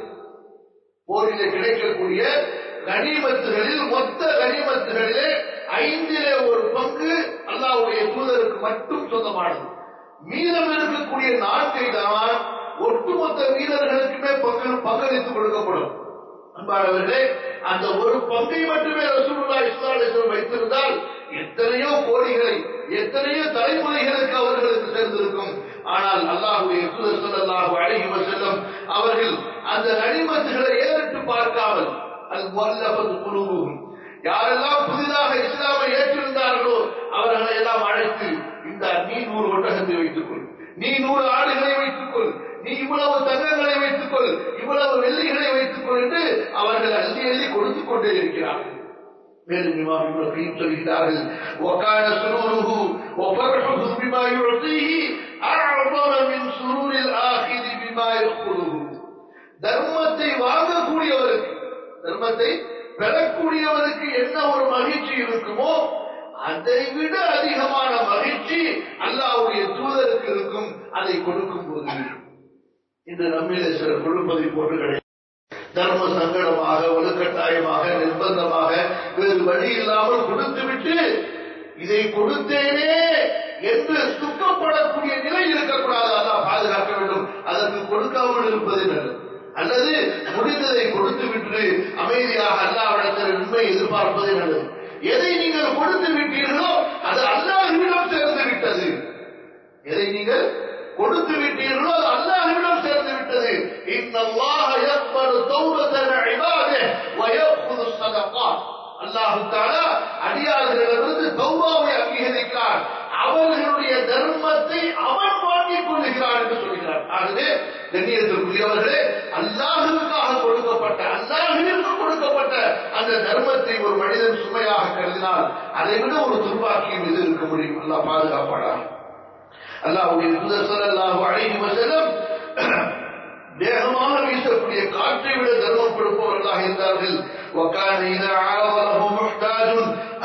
போரிலே கிடைக்கக்கூடிய கனிமத்துகளில் மொத்த கனிமத்துகளிலே ஐந்திலே ஒரு பங்கு அல்லாஹ்வுடைய தூதருக்கு மட்டும் சொந்தமானது. மீதம் இருக்கக்கூடிய நான்கை தான் ஒட்டுமொத்த வீரர்களுக்குமே பங்கு பங்களித்து கொடுக்கப்படும். அன்பானவர்களே, அந்த ஒரு பங்கை மட்டுமே ரசூலுல்லாஹி ஸல்லல்லாஹு அலைஹி வஸல்லம் வைத்திருந்தால் எத்தனையோ கோடிகளை, எத்தனையோ தலைமுறைகளுக்கு அவர்களுக்கு சேர்ந்திருக்கும். ஆனால் அல்லாஹ்வுடைய தூதர் ஸல்லல்லாஹு அலைஹி வஸல்லம் அவர்கள் அந்த கனிமத்துகளை ஏறிட்டு பார்க்காமல், அல் முஅல்லஃபத்து குலூபுஹும், யாரெல்லாம் புதிதாக இஸ்லாமை ஏற்றிருந்தார்களோ அவர்களை எல்லாம் அழைத்து, இந்த நீ நூறு ஒட்டகத்தை வைத்துக்கொள், நீ நூறு ஆடுகளை வைத்துக்கொள், நீ இவ்வளவு தங்கங்களை வைத்துக்கொள், இவ்வளவு வெள்ளிகளை வைத்துக்கொள் என்று அவர்கள் அள்ளி அள்ளி கொடுத்துக் கொண்டே இருக்கிறார்கள். மேலும் இமாம் இப்னு கய்யிம் சொல்கிறார்கள், وَكَانَ سُرُورُهُ وَفَرْحُهُ بِمَا يُعْطِيهِ أَعْظَمَ مِنْ سُرُورِ الْآخِذِ بِمَا يَأْخُذُهُ. தர்மத்தை வாங்கக்கூடியவருக்கு, தர்மத்தை பெறக்கூடியவருக்கு என்ன ஒரு மகிழ்ச்சி இருக்குமோ அதை விட அதிகமான மகிழ்ச்சி அல்லாஹ்வுடைய தூதருக்கு இருக்கும் அதை கொடுக்கும் போது. இந்த நம்மிலே சிலர் கொடுப்பதை போன்று கிடையாது. தர்ம சங்கடமாக, வலுக்கட்டாயமாக, நிர்பந்தமாக, வேறு வழி இல்லாமல் கொடுத்துவிட்டு இதை கொடுத்தேனே என்று துக்கப்படக்கூடிய நிலை இருக்கக்கூடாது. அல்லாஹ் பாதுகாக்க வேண்டும். அதற்கு கொடுக்காமல் இருப்பது நல்லது. அல்லது முடிந்ததை கொடுத்து விட்டு அமைதியாக அல்லாஹ்விடத்தில் நன்மை எதிர்பார்ப்பது நல்லது. எதை நீங்கள் கொடுத்து விட்டீர்களோ அது அல்லாஹ்விடம் சேர்ந்து விட்டது. எதை நீங்கள் கொடுத்து விட்டீர்களோ அது அல்லாஹ்விடம் சேர்ந்து விட்டது. இன்னல்லாஹ யக்பலு தௌபத்தல் இபாதிஹி வ யஅഖுது ஸதகாத். அல்லாஹ் தஆலா அடியார்களிடமிருந்து தௌபாவை அங்கீகரிக்கிறார், அவர்களுடைய தர்மத்தை அவன் வாங்கிக் கொள்கிறான் என்று சொல்கிறார். ஆகவே கண்ணியத்திற்குரியவர்களே, அல்லாஹ்வுக்காக கொடுக்கப்பட்ட, அல்லாஹ்விற்கு கொடுக்கப்பட்ட அந்த தர்மத்தை ஒரு மனிதன் சுமையாக கருதினால் அதை விட ஒரு துர்பாக்கியம் எது இருக்க முடியும்? அல்லாஹ் பாதுகாப்பானார். அல்லாஹ்வுடைய தூதர் ஸல்லல்லாஹு அலைஹி வஸல்லம் வேகமாக வீசக்கூடிய காற்றை விட தர்மம் கொடுப்பவர்களாக இருந்தார்கள். وَكَانَ إِذَا عَرَضَ لَهُ مُحْتَاجٌ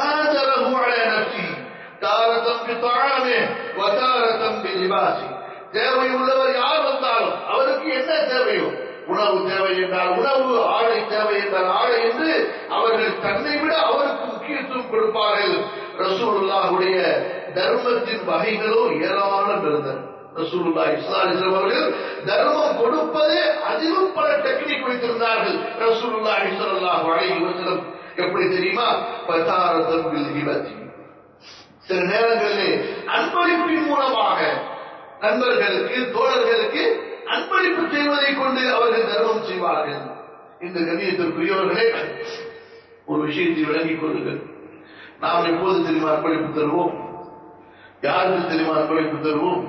آثَرَهُ عَلَى نَفْسِهِ تَارَةً بِطَعَامِهِ وَتَارَةً بِلِبَاسِهِ. தேவை உள்ளவர் யார் வந்தாலும் அவருக்கு என்ன தேவையோ, உணவு தேவை என்றால் உணவு, ஆடை தேவை என்றால் ஆடை என்று அவர்கள் தன்னை விட அவருக்கு முக்கியத்துவம் கொடுப்பார்கள். ரசூலுல்லாஹுடைய தர்மத்தின் வகைகளோ ஏராளம் இருந்தன. ரசூலுல்லாஹி ஸல்லல்லாஹு அலைஹி வஸல்லம் அவர்கள் தர்மம் கொடுப்பது அதிலும் பல டெக்னிக் வைத்திருந்தார்கள். ரசூலுல்லாஹி ஸல்லல்லாஹு அலைஹி வஸல்லம் எப்படி தெரியுமா? பதாரதம் பில் ஹிபத்தி, சில நேரங்களில் அன்பளிப்பின் மூலமாக நண்பர்களுக்கு தோழர்களுக்கு அன்பளிப்பு செய்வதை கொண்டு அவர்கள் தர்மம் செய்வார்கள். இந்த கண்ணியத்திற்குரியவர்களே, ஒரு விஷயத்தை விளங்கிக் கொள்ளுங்கள். நாம் எப்போது தெரியுமா அன்பளிப்பு தருவோம்? யாருக்கு தெரியுமா அன்பளிப்பு தருவோம்?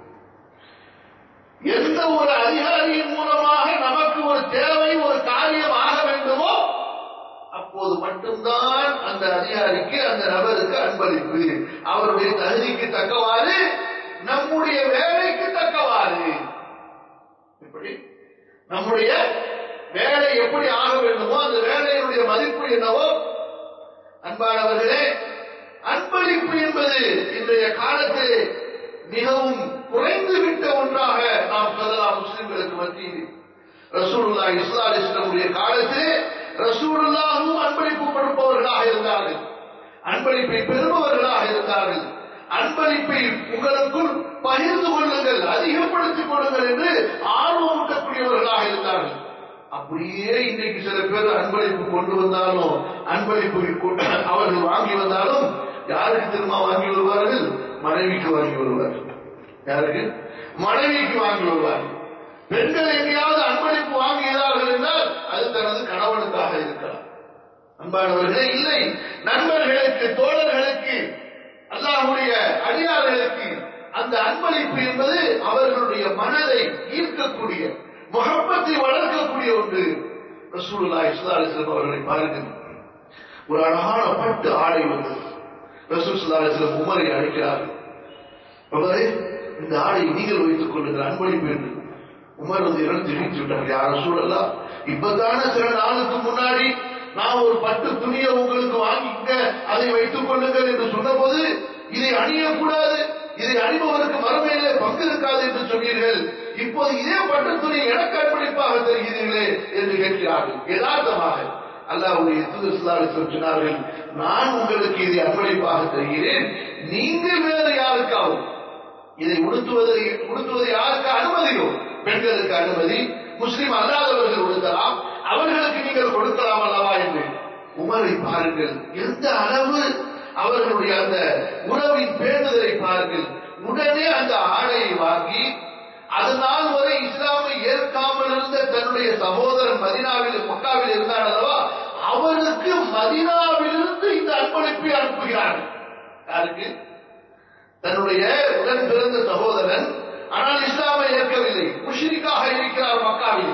எந்த ஒரு அதிகாரியின் மூலமாக நமக்கு ஒரு தேவை, ஒரு காரியம் ஆக வேண்டுமோ அப்போது மட்டும்தான் அந்த அதிகாரிக்கு, அந்த நபருக்கு அன்பளிப்பு. அவருடைய தகுதிக்கு தக்கவாறு, நம்முடைய வேலைக்கு தக்கவாறு. எப்படி நம்முடைய வேலை எப்படி ஆக வேண்டுமோ, அந்த வேலையினுடைய மதிப்பு என்னவோ. அன்பானவர்களே, அன்பளிப்பு என்பது இன்றைய காலத்தில் மிகவும் குறைந்து விட்ட ஒன்றாக நாம் சொல்லலாம். முஸ்லிம்களுக்கு மத்தியில் ரசூலுல்லாஹி ஸல்லல்லாஹு அலைஹி வஸல்லம் காலத்திலே ரசூலுல்லாஹும் அன்பளிப்பு கொடுப்பவர்களாக இருந்தார்கள், அன்பளிப்பை பெறுபவர்களாக இருந்தார்கள். அன்பளிப்பை உங்களுக்குள் பகிர்ந்து கொள்ளுங்கள், அதிகப்படுத்திக் கொள்ளுங்கள் என்று ஆர்வமூட்டக்கூடியவர்களாக இருந்தார்கள். அப்படியே இன்னைக்கு சில பேர் அன்பளிப்பு கொண்டு வந்தாலும், அன்பளிப்பு அவர்கள் வாங்கி வந்தாலும் யாருக்கு திரும்ப வாங்கி வருவார்கள்? மனைவிக்கு வாங்கி வருவார்கள். யாருக்கு? மனைவிக்கு வாங்கி வருவார்கள். பெண்கள் எங்கேயாவது அன்பளிப்பு வாங்குகிறார்கள் என்றால் அது தனது கணவனுக்காக இருக்கலாம். அன்பானவர்களே, இல்லை, நண்பர்களுக்கு, தோழர்களுக்கு, அல்லாஹ்வுடைய அடியார்களுக்கு அந்த அன்பளிப்பு என்பது அவர்களுடைய மனதை ஈர்க்கக்கூடிய, முஹப்பத்தை வளர்க்கக்கூடிய ஒன்று. ரசூலுல்லாஹி ஸல்லல்லாஹு அலைஹி வஸல்லம் அவர்களை பாருங்கள், ஒரு அழகான பட்டு ஆடை வந்து ரசூல் ஸல்லல்லாஹு அலைஹி வஸல்லம் உமரை அழைக்கிறார்கள். அவரே, இந்த ஆடை நீங்கள் வைத்துக் கொள்ளுங்கள், அன்பளிப்பு என்று. உமர் வந்து இடம் தெரிவித்து விட்டார்கள். யார் ரசூலல்லாஹ், இப்பதான சில நாளுக்கு முன்னாடி நான் ஒரு பட்டு துணியை உங்களுக்கு வாங்கிக்க, அதை வைத்துக் கொள்ளுங்கள் என்று சொன்ன போது இதை அணியக்கூடாது, இதை அணிபவருக்கு மறுமையிலே பங்கு இருக்காது என்று சொன்னீர்கள். இப்போது இதே பட்டு துணி எனக்கு அன்பளிப்பாக தருகிறீர்களே என்று கேட்கிறார்கள். யதார்த்தமாக அல்லாஹ்வுடைய தூதர் ஸல்லல்லாஹு அலைஹி வஸல்லம் சொன்னார்கள், நான் உங்களுக்கு இதை அன்பளிப்பாக தருகிறேன், நீங்கள் வேறு யாருக்காவது இதை உடுத்துவதை உடுத்துவது யாருக்கு அனுமதியோ, பெண்களுக்கு அனுமதி, முஸ்லிம் அல்லாதவர்கள் உடுத்தலாம், அவர்களுக்கு நீங்கள் கொடுக்கலாம் அல்லவா என்று. உமரை பாருங்கள், எந்த அளவு அவர்களுடைய அந்த உறவின் பேணுதலை பாருங்கள். உடனே அந்த ஆடையை வாங்கி, அதனால் வரை இஸ்லாமை ஏற்காமல் இருந்த தன்னுடைய சகோதரன் மதீனாவில், மக்காவில் இருந்தார் அல்லவா, அவருக்கு மதீனாவிலிருந்து இந்த அன்பளிப்பை அனுப்புகிறார்கள். யாருக்கு? தன்னுடைய உடன் பிறந்த சகோதரன், ஆனால் இஸ்லாமை ஏற்கவில்லை, முஷ்ரிக்காக இருக்கிறார் மக்காவில்.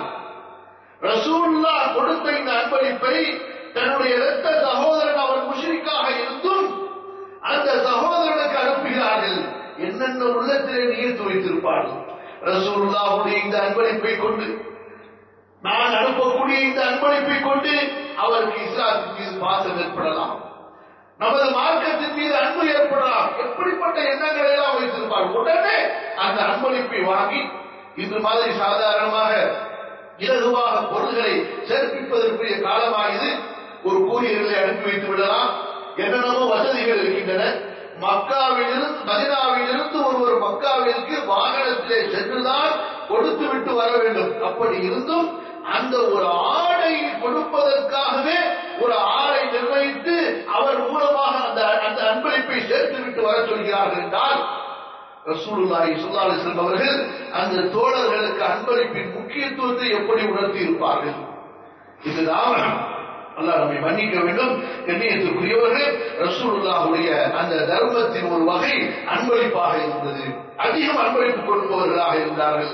ரசூலுல்லாஹ் கொடுத்த இந்த அன்பளிப்பை தன்னுடைய இரத்த சகோதரன் அவர் முஷ்ரிக்காக இருந்தும் அந்த சகோதரனுக்கு அனுப்புகிறார்கள். என்னென்ன உள்ளத்திலே நீர் துவைத்திருப்பார்கள். ரசூலுல்லாஹுடைய இந்த அன்பளிப்பை கொண்டு, நான் அனுப்பக்கூடிய இந்த அன்பளிப்பை கொண்டு அவருக்கு இஸ்லாத்தின் மீது பாசம் ஏற்படலாம், நமது மார்க்கத்தின் மீது அன்பு ஏற்படலாம். எப்படிப்பட்ட எண்ணங்களை எல்லாம் வைத்திருப்பார். உடனே அந்த அன்பளிப்பை வாங்கி, இன்று மாதிரி சாதாரணமாக இலகுவாக பொருள்களை சேர்ப்பிப்பதற்குரிய காலமாக இது. ஒரு கூரியர்களை அனுப்பி வைத்து விடலாம், என்னென்னமோ வசதிகள் இருக்கின்றன. மக்காவிலிருந்து மதீனாவிலிருந்து ஒருவர் மக்காவிற்கு வாகனத்திலே சென்றுதான் கொடுத்து விட்டு வர வேண்டும். அப்படி இருந்தும் அந்த ஒரு ஆடை கொடுப்பதற்காகவே ஒரு ஆடை நிர்ணயித்து அவர் மூலமாக அந்த அந்த அன்பளிப்பை சேர்த்து விட்டு வர சொல்கிறார்கள் என்றால், ரசூலுல்லாஹி ஸல்லல்லாஹு அலைஹி வஸல்லம் அவர்கள் அந்த தோழர்களுக்கு அன்பளிப்பின் முக்கியத்துவத்தை எப்படி உணர்த்தி இருப்பார்கள். இதுதான் அல்லாஹ் நம்மை மன்னிக்க வேண்டும். கண்ணியத்துக்குரியவர்கள், ரசூலுல்லாஹுடைய அந்த தர்மத்தின் ஒரு வகை அன்பளிப்பாக இருந்தது. அதிகம் அன்பளிப்பு கொடுப்பவர்களாக இருந்தார்கள்.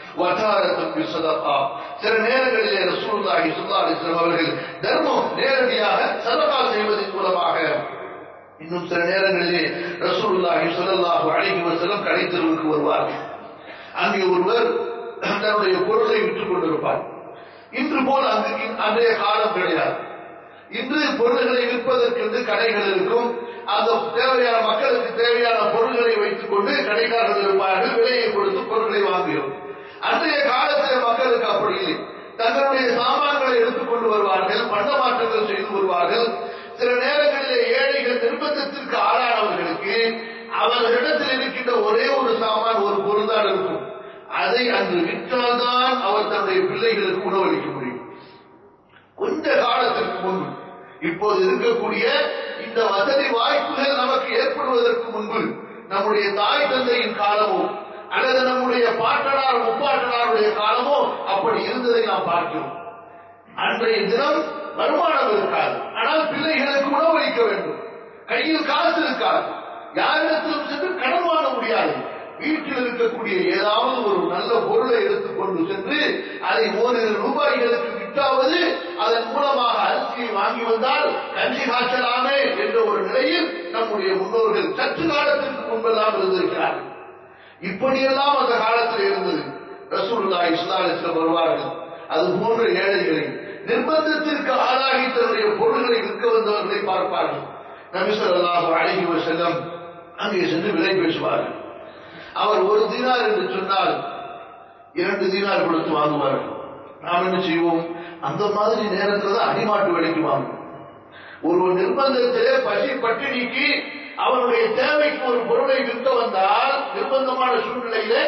சில நேரங்களிலே ரசூலுல்லாஹி ஸல்லல்லாஹு அலைஹி வஸல்லம் அவர்கள் தர்மம் நேரடியாக சதகா செய்வதன் மூலமாக, இன்னும் சில நேரங்களிலே ரசூலுல்லாஹி ஸல்லல்லாஹு அலைஹி வஸல்லம் கடைத்தெருவுக்கு வருவார்கள். அங்கே ஒருவர் தன்னுடைய பொருளை விற்றுக் கொண்டிருப்பார். இன்று போல் அங்கு அன்றைய காலம் கிடையாது. இன்று பொருள்களை விற்பதற்கு கடைகள் இருக்கும், அந்த தேவையான மக்களுக்கு தேவையான பொருட்களை வைத்துக் கொண்டு கடைக்காரர்கள் இருப்பார்கள், விலையை கொடுத்து பொருட்களை வாங்குகிறோம். அன்றைய காலத்தில் மக்களுக்கு அப்படி இல்லை. தங்களுடைய சாமான்களை எடுத்துக் கொண்டு வருவார்கள், பண்ட மாற்றங்கள் செய்து வருவார்கள். சில நேரங்களிலே ஏழைகள் நிர்பந்தத்திற்கு ஆளானவர்களுக்கு அவர்களிடத்தில் இருக்கின்ற ஒரே ஒரு சாமான் ஒரு பொருள்தான் இருக்கும். அதை அன்று விற்றால்தான் அவர் தன்னுடைய பிள்ளைகளுக்கு உணவளிக்க முடியும். கொஞ்ச காலத்திற்கு முன்பு, இப்போது இருக்கக்கூடிய இந்த வசதி வாய்ப்புகள் நமக்கு ஏற்படுவதற்கு முன்பு நம்முடைய தாய் தந்தையின் காலமோ அல்லது நம்முடைய பாட்டனார் முப்பாட்டனாருடைய காலமோ அப்படி இருந்ததை நாம் பார்க்கிறோம். அன்றைய தினம் வருமானம் இருக்காது, ஆனால் பிள்ளைகளுக்கு உணவளிக்க வேண்டும். கையில் காசு இருக்காது, யாரிடத்திலும் சென்று கடன் வாங்க முடியாது. வீட்டில் இருக்கக்கூடிய ஏதாவது ஒரு நல்ல பொருளை எடுத்துக்கொண்டு சென்று அதை ஓரிரு ரூபாய்களுக்கு விற்றாவது அதன் மூலமாக அரிசியை வாங்கி வந்தால் கஞ்சி காய்ச்சலாமே என்ற ஒரு நிலையில் நம்முடைய முன்னோர்கள் சற்று காலத்திற்கு முன்பெல்லாம் இருந்திருக்கிறார்கள். இப்படியெல்லாம் அந்த காலத்தில் இருந்தது. ரசூலுல்லாஹி ஸல்லல்லாஹு அலைஹி வஸல்லம் வருவார்கள், அது போன்ற ஏழைகளை நிர்பந்தத்திற்கு ஆளாகி தன்னுடைய பொருள்களை விற்க வந்தவர்களை பார்ப்பார்கள். நபி ஸல்லல்லாஹு அலைஹி வஸல்லம் அங்கே சென்று விலை பேசுவார்கள். அவர் ஒரு தீனார் என்று சொன்னால் இரண்டு தீனார் கொடுத்து வாங்குவார்கள். நாம் என்ன செய்வோம்? அந்த மாதிரி நேரத்தில் தான் அடிமாட்டு விலைக்கு வாங்குவோம். ஒரு நிர்பந்தத்திலே பசி பட்டினிக்கு அவனுடைய தேவைக்கு ஒரு பொருளை விற்க வந்தால் நிர்பந்தமான சூழ்நிலையிலே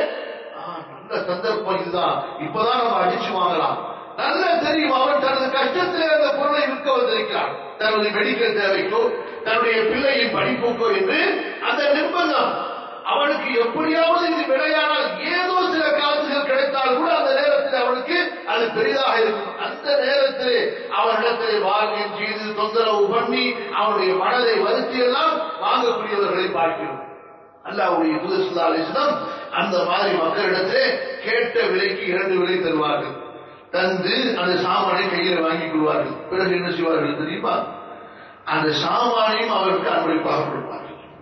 நல்ல சந்தர்ப்பம் இதுதான், இப்பதான் நம்ம அடிச்சு வாங்கலாம். நல்ல தெரியும், அவன் தனது கஷ்டத்திலே அந்த பொருளை விற்க வந்திருக்கிறான், தனது மெடிக்கல் தேவைக்கோ தன்னுடைய பிள்ளையின் படிப்புக்கோ என்று. அந்த நிர்பந்தம் அவனுக்கு எப்படியாவது இது விளையானால் ஏதோ சில காசுகள் கிடைத்தால் கூட அந்த நேரத்தில் அவனுக்கு அது பெரிதாக இருக்கும். அந்த நேரத்தில் அவனிடத்திலே வார்னியம் செய்து தொந்தரவு பண்ணி அவனுடைய மனதை வருத்தி எல்லாம் வாங்கக்கூடியவர்களை பார்க்கிறோம். அல்லாஹ்வுடைய தூதர் ஸல்லல்லாஹு அலைஹி வஸல்லம் அந்த மாதிரி மக்களிடத்திலே கேட்ட விலைக்கு இரண்டு விலை தருவார்கள். தந்து அந்த சாமானை கையில் வாங்கிக் கொள்வார்கள். பிறகு என்ன செய்வார்கள் தெரியுமா? அந்த சாமானையும் அவருக்கு அன்பளிப்பாக கொடுப்பார்கள்.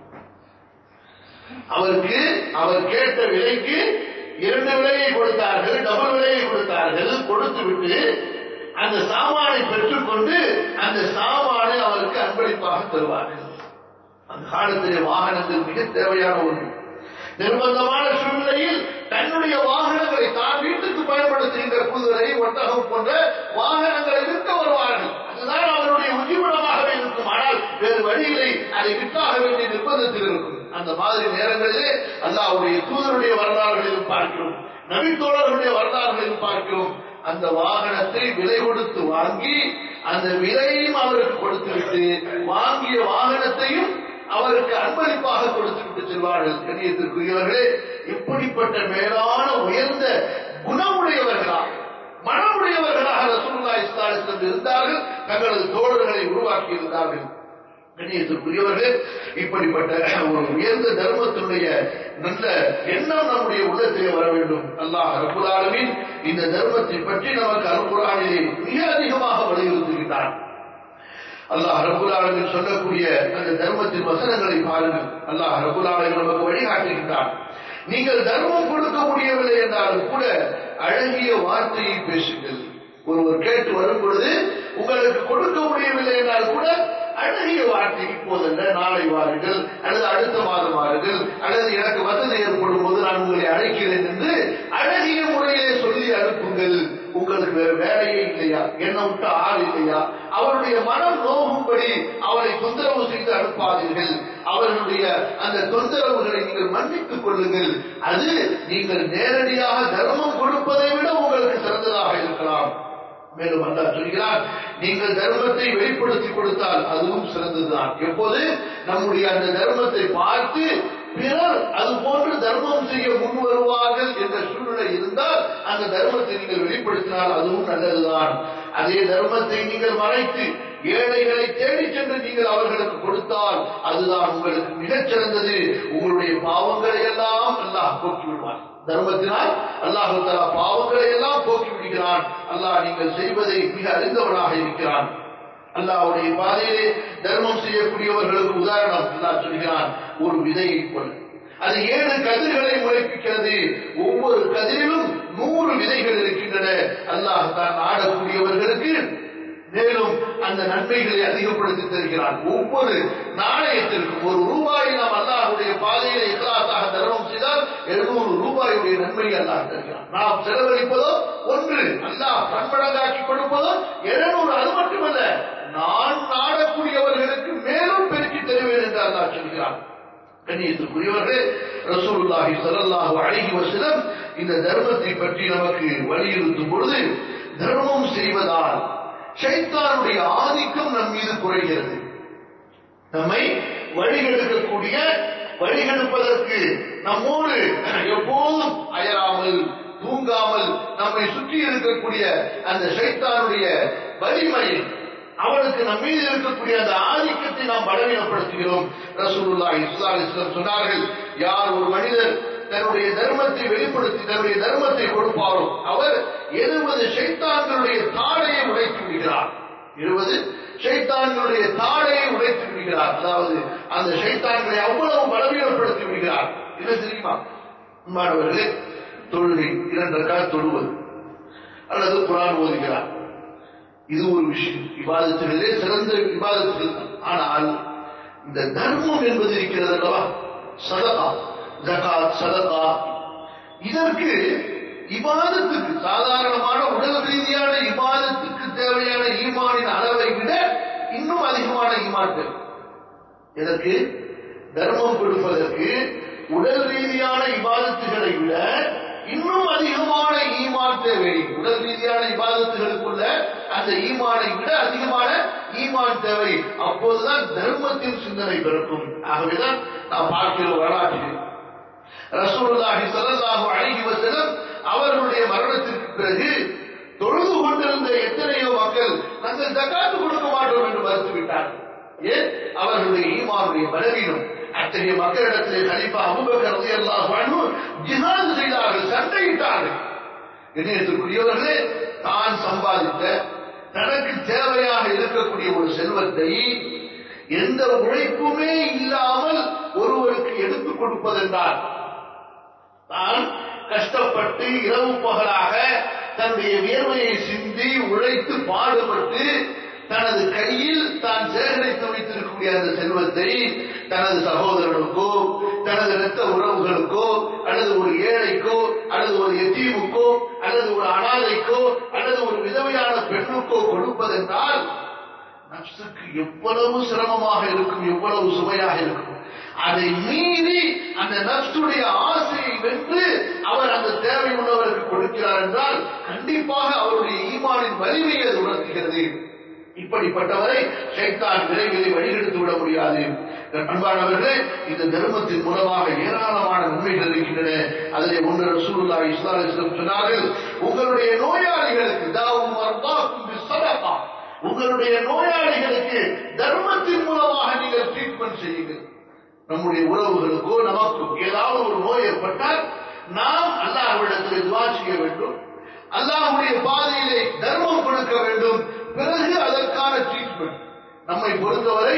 அவருக்கு அவர் கேட்ட விலைக்கு இரண்டு விலையை கொடுத்தார்கள், டபுள் விலையை கொடுத்தார்கள். கொடுத்து விட்டு அந்த சாமானை பெற்றுக்கொண்டு அந்த சாமானை அவருக்கு அன்பளிப்பாக தருவார்கள். அந்த காலத்திலே வாகனங்கள் மிக தேவையான ஒன்று. நிர்பந்தமான சூழ்நிலையில் தன்னுடைய வாகனங்களை தான் வீட்டுக்கு பயன்படுத்துகின்ற குதிரை ஒட்டகம் போன்ற வாகனங்களை விற்க வருவார்கள். அதுதான் அவருடைய உஜீவனமாகவே இருக்கும். ஆனால் வேறு வழியிலே அதை விற்காக வேண்டிய நிர்பந்தத்தில் இருக்கும். அந்த மாதிரி நேரங்களிலே அல்லாஹ்வுடைய தூதருடைய வரலாறுகளிலும் பார்க்கிறோம், நபி தோழர்களுடைய வரலாறுகளிலும் பார்க்கிறோம். அந்த வாகனத்தை விலை கொடுத்து வாங்கி அந்த விலையையும் அவருக்கு கொடுத்துவிட்டு வாங்கிய வாகனத்தையும் அவருக்கு அன்பளிப்பாக கொடுத்து விட்டு செல்வார்கள். கண்ணியத்திற்குரியவர்களே, இப்படிப்பட்ட மேலான உயர்ந்த குணமுடையவர்களாக மனமுடையவர்களாக ரசூலுல்லாஹி ஸல்லல்லாஹு அலைஹி வஸல்லம் இருந்தார்கள். தங்களது தோழர்களை உருவாக்கி இருந்தார்கள். கண்ணியத்திற்குரியவர்களே, இப்படிப்பட்ட ஒரு உயர்ந்த தர்மத்தினுடைய நல்ல எண்ணம் நம்முடைய உள்ளத்திலே வர வேண்டும். அல்லாஹ் ரப்பல் ஆலமீன் இந்த தர்மத்தை பற்றி நமக்கு அல் குர்ஆனிலே மிக அதிகமாக வலியுறுத்துகிறார். அல்லாஹ் ரப்பல் ஆலமீன் சொல்லக்கூடிய அந்த தர்மத்தின் வசனங்களை பாருங்கள். அல்லாஹ் ரப்பல் ஆலமீன் நமக்கு வழிகாட்டுகிறார். நீங்கள் தர்மம் கொடுக்க முடியவில்லை என்றாலும் கூட அழகிய வார்த்தையை பேசுங்கள். ஒருவர் கேட்டு வரும் பொழுது உங்களுக்கு கொடுக்க முடியவில்லை என்றால் கூட அழகிய வார்த்தை, இப்போதல்ல நாளை வாருங்கள் அல்லது அடுத்த மாதம் வாருங்கள் அல்லது எனக்கு வசதி ஏற்படும் போது நான் உங்களை அழைக்கிறேன் என்று அழகிய முறையிலே சொல்லி அனுப்புங்கள். உங்களுக்கு வேறு வேலையே இல்லையா? என்ன விட்டு ஆள் இல்லையா? அவருடைய மனம் நோகும்படி அவரை தொந்தரவு செய்து அனுப்பாதீர்கள். அவர்களுடைய அந்த தொந்தரவுகளை நீங்கள் மன்னித்துக் கொள்ளுங்கள். அது நீங்கள் நேரடியாக தர்மம் கொடுப்பதை விட உங்களுக்கு சிறந்ததாக இருக்கலாம். மேலும் அல்லாஹ் சொல்கிறார், நீங்கள் தர்மத்தை வெளிப்படுத்தி கொடுத்தால் அதுவும் சிறந்ததுதான். எப்போது நம்முடைய அந்த தர்மத்தை பார்த்து பிறர் அது போன்று தர்மம் செய்ய முன் வருவார்கள் என்ற சூழ்நிலை இருந்தால் அந்த தர்மத்தை நீங்கள் வெளிப்படுத்தினால் அதுவும் நல்லதுதான். அதே தர்மத்தை நீங்கள் மறைத்து ஏழைகளை தேடி சென்று நீங்கள் அவர்களுக்கு கொடுத்தால் அதுதான் உங்களுக்கு மிகச் சிறந்தது. உங்களுடைய பாவங்களை எல்லாம் அல்லாஹ் போக்கி விடுவார். தர்மத்தினால் அல்லாஹ் தஆலா பாவங்களை எல்லாம் போக்கி விடுகிறான். அல்லாஹ் நீங்கள் செய்வதை மிக அறிந்தவனாக இருக்கிறான். அல்லாஹ்வுடைய பாதையிலே தர்மம் செய்யக்கூடியவர்களுக்கு உதாரணம் அல்லாஹ் சொல்கிறான். ஒரு விதையை போல் அது ஏழு கதிர்களை முளைப்பிக்கிறது. ஒவ்வொரு கதிரிலும் நூறு விதைகள் இருக்கின்றன. அல்லாஹ் தான் நாடக்கூடியவர்களுக்கு மேலும் அந்த நன்மைகளை அதிகப்படுத்தி தருகிறான். ஒவ்வொரு நாணயத்திற்கும் ஒரு ரூபாயை நாம் அல்லாஹ்வுடைய பாதையிலே இக்லாஸாக தர்மம் செய்தால் எழுநூறு ரூபாயுடைய நன்மையை அல்லாஹ் தருகிறான். நாம் செலவழிப்பதோ ஒன்று, அல்லாஹ் பன்மடங்காக்கி கொடுப்பதோ எழுநூறு. அது மட்டுமல்ல, நான் நாடக்கூடியவர்களுக்கு மேலும் பெருக்கி தருவேன் என்று அல்லாஹ் சொல்கிறான். கண்ணியத்திற்குரியவர்களே, ரசூலுல்லாஹி ஸல்லல்லாஹு அலைஹி வஸல்லம் இந்த தர்மத்தை பற்றி நமக்கு வலியுறுத்தும் பொழுது, தர்மம் செய்வதால் ஷைத்தானுடைய ஆதிக்கம் நம் மீது குறைகிறது. நம்மை வழிகெடுக்கக்கூடிய, வழிகெடுப்பதற்கு நம்மோடு எப்போதும் அயராமல் தூங்காமல் நம்மை சுற்றி இருக்கக்கூடிய அந்த ஷைத்தானுடைய வலிமையை, அவனுக்கு நம் மீது இருக்கக்கூடிய அந்த ஆதிக்கத்தை நாம் பலவீனப்படுத்துகிறோம். ரசூலுல்லாஹி ஸல்லல்லாஹு அலைஹி வஸல்லம் சொன்னார்கள், யார் ஒரு மனிதர் தன்னுடைய தர்மத்தை வெளிப்படுத்தி தன்னுடைய தர்மத்தை கொடுப்பாரோ அவர் எழுபது ஷைத்தான்களுடைய தாடையை உடைத்து விடுகிறார். எழுபது ஷைத்தான்களுடைய தாடையை உடைத்து விடுகிறார். அதாவது அந்த ஷைத்தான்களை அவ்வளவு பலவீனப்படுத்தி விடுகிறார். என்ன தெரியுமா மாணவர்களே? தொழுகை, இரண்டு ரக்காத் தொழுவது அல்லது குர்ஆன் ஓதுகிறார், இது ஒரு விஷயம். இபாதத்துகளிலே சிறந்த இபாதத்துகள். ஆனால் இந்த தர்மம் என்பது இருக்கிறது அல்லவா, சதகா, ஜகாத், சதகா, இதற்கு இபாதத்துக்கு, சாதாரணமான உடல் ரீதியான இபாதத்துக்கு தேவையான ஈமானின் அளவை விட இன்னும் அதிகமான ஈமான் தேவை. இதற்கு தர்மம் கொடுப்பதற்கு உடல் ரீதியான இபாதத்துகளை விட இன்னும் அதிகமான ஈமான் தேவை. உடல் ரீதியான இபாதத்துகளுக்குள்ள அந்த ஈமானை விட அதிகமான ஈமான் தேவை. அப்போதுதான் தர்மத்தின் சிந்தனை பிறக்கும். ஆகவேதான் நாம் பார்க்கிற வரலாற்றில் ரசூலுல்லாஹி ஸல்லல்லாஹு அலைஹி வஸல்லம் அவர்களுடைய மரணத்திற்கு பிறகு தொழுது கொண்டிருந்த எத்தனையோ மக்கள் நாங்கள் ஜகாத் கொடுக்க மாட்டோம் என்று மறுத்துவிட்டார்கள். ஏன்? அவர்களுடைய ஈமானுடைய பலவீனம். அத்தகைய மக்களிடத்திலே கலீஃபா அபூபக்கர் ரலியல்லாஹு அன்ஹு ஜிஹாத் செய்தார்கள், சண்டையிட்டார்கள். இணையத்திற்குரியவர்களே, தான் சம்பாதித்த தனக்கு தேவையாக இருக்கக்கூடிய ஒரு செல்வத்தை எந்த உழைப்புமே இல்லாமல் ஒருவருக்கு எடுத்துக் கொடுப்பதென்றால், தான் கஷ்டப்பட்டு இரவு பகலாக தன்னுடைய வியர்வையை சிந்தி உழைத்து பாடுபட்டு தனது கையில் தான் சேகரித்து வைத்திருக்கக்கூடிய அந்த செல்வத்தை தனது சகோதரனுக்கோ தனது இரத்த உறவுகளுக்கோ அல்லது ஒரு ஏழைக்கோ அல்லது ஒரு எத்தீமுக்கோ அல்லது ஒரு அனாதைக்கோ அல்லது ஒரு விதவையான பெண்ணுக்கோ கொடுப்பதென்றால் நப்சுக்கு எவ்வளவு சிரமமாக இருக்கும், எவ்வளவு சுமையாக இருக்கும். அதை மீறி அந்த நப்சுடைய ஆசையை வென்று அவர் அந்த தேவை உள்ளவருக்கு கொடுக்கிறார் என்றால் கண்டிப்பாக அவருடைய ஈமானின் வலிமையை அது உணர்த்துகிறது. இப்படிப்பட்டவரை ஷைத்தான் விரைவில் வழிகெடுத்து விட முடியாது. அன்பானவர்களே, இந்த தர்மத்தின் மூலமாக ஏராளமான நன்மைகள் இருக்கின்றன. அதிலே ஒன்று ரசூலுல்லாஹி ஸல்லல்லாஹு அலைஹி வஸல்லம் சொன்னார்கள், உங்களுடைய நோயாளிகளுக்கு தாவும் மர்தாக்கும் பிஸ்ஸதகா, உங்களுடைய நோயாளிகளுக்கு தர்மத்தின் மூலமாக நீங்கள் ட்ரீட்மெண்ட் செய்யுங்கள். நம்முடைய உறவுகளுக்கோ நமக்கோ ஏதாவது ஒரு நோய் ஏற்பட்டால் நாம் அல்லாஹ்விடத்தில் துஆ செய்ய வேண்டும், அல்லாஹ்வுடைய பாதையிலே தர்மம் கொடுக்க வேண்டும். பிறகு அதற்கான ட்ரீட்மெண்ட். நம்மை பொறுத்தவரை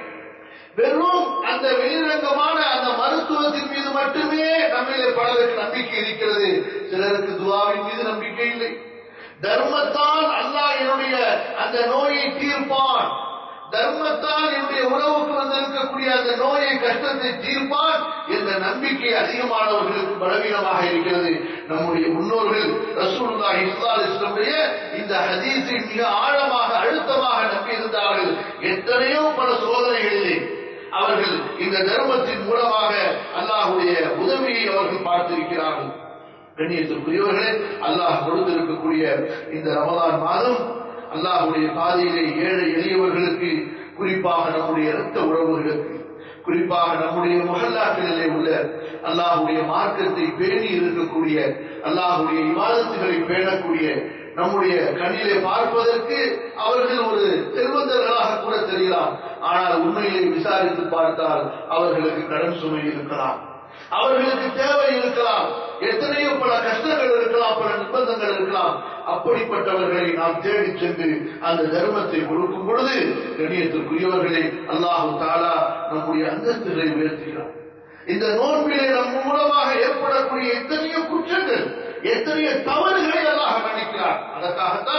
வெறும் அந்த வெளிரங்கமான அந்த மருத்துவத்தின் மீது மட்டுமே நம்மிலே பலருக்கு நம்பிக்கை இருக்கிறது. சிலருக்கு துஆவின் மீது நம்பிக்கை இல்லை. தர்மத்தால் அல்லாஹ் என்னுடைய அந்த நோயை தீர்ப்பான், தர்மத்தால் என்னுடைய உறவுக்கு வந்திருக்கக்கூடிய அந்த நோயை கஷ்டத்தை தீர்ப்பான் என்ற நம்பிக்கை அதிகமானவர்களுக்கு பலவீனமாக இருக்கிறது. நம்முடைய முன்னோர்கள் ரசூலுல்லாஹி ஸல்லல்லாஹு அலைஹி வஸல்லம் இந்த ஹதீஸை மிக ஆழமாக அழுத்தமாக நம்பியிருந்தார்கள். எத்தனையோ பல சோதனைகளிலே அவர்கள் இந்த தர்மத்தின் மூலமாக அல்லாஹ்வுடைய உதவியை அவர்கள் பார்த்திருக்கிறார்கள். கண்ணியத்திற்குரியவர்களே, அல்லாஹ் கொடுத்திருக்கக்கூடிய இந்த ரமலான் மாதம் அல்லாஹ்வுடைய பாதையிலே ஏழை எளியவர்களுக்கு, குறிப்பாக நம்முடைய இரத்த உறவுகளுக்கு, குறிப்பாக நம்முடைய முஹல்லாக்களிலே உள்ள அல்லாஹ்வுடைய மார்க்கத்தை பேணி இருக்கக்கூடிய, அல்லாஹ்வுடைய இபாதத்துகளை பேணக்கூடிய, நம்முடைய கண்ணிலே பார்ப்பதற்கு அவர்கள் ஒரு செல்வந்தர்களாக கூட தெரியலாம். ஆனால் உண்மையிலே விசாரித்து பார்த்தால் அவர்களுக்கு கடன் சுமை இருக்கலாம், அவர்களுக்கு தேவை இருக்கலாம், எத்தனையோ பல கஷ்டங்கள் இருக்கலாம், பல நிர்பந்தங்கள் இருக்கலாம். அப்படிப்பட்டவர்களை நாம் தேடி சென்று அந்த தர்மத்தை கொடுக்கும் பொழுது கண்ணியத்திற்குரியவர்களே, அல்லாஹு தஆலா நம்முடைய அந்தஸ்துகளை உயர்த்துகிறார். இந்த நோன்பிலே நம் மூலமாக ஏற்படக்கூடிய எத்தனையோ குற்றங்கள், எத்தனையோ தவறுகளை அல்லாஹ் மன்னிக்கிறார். அதற்காகத்தான்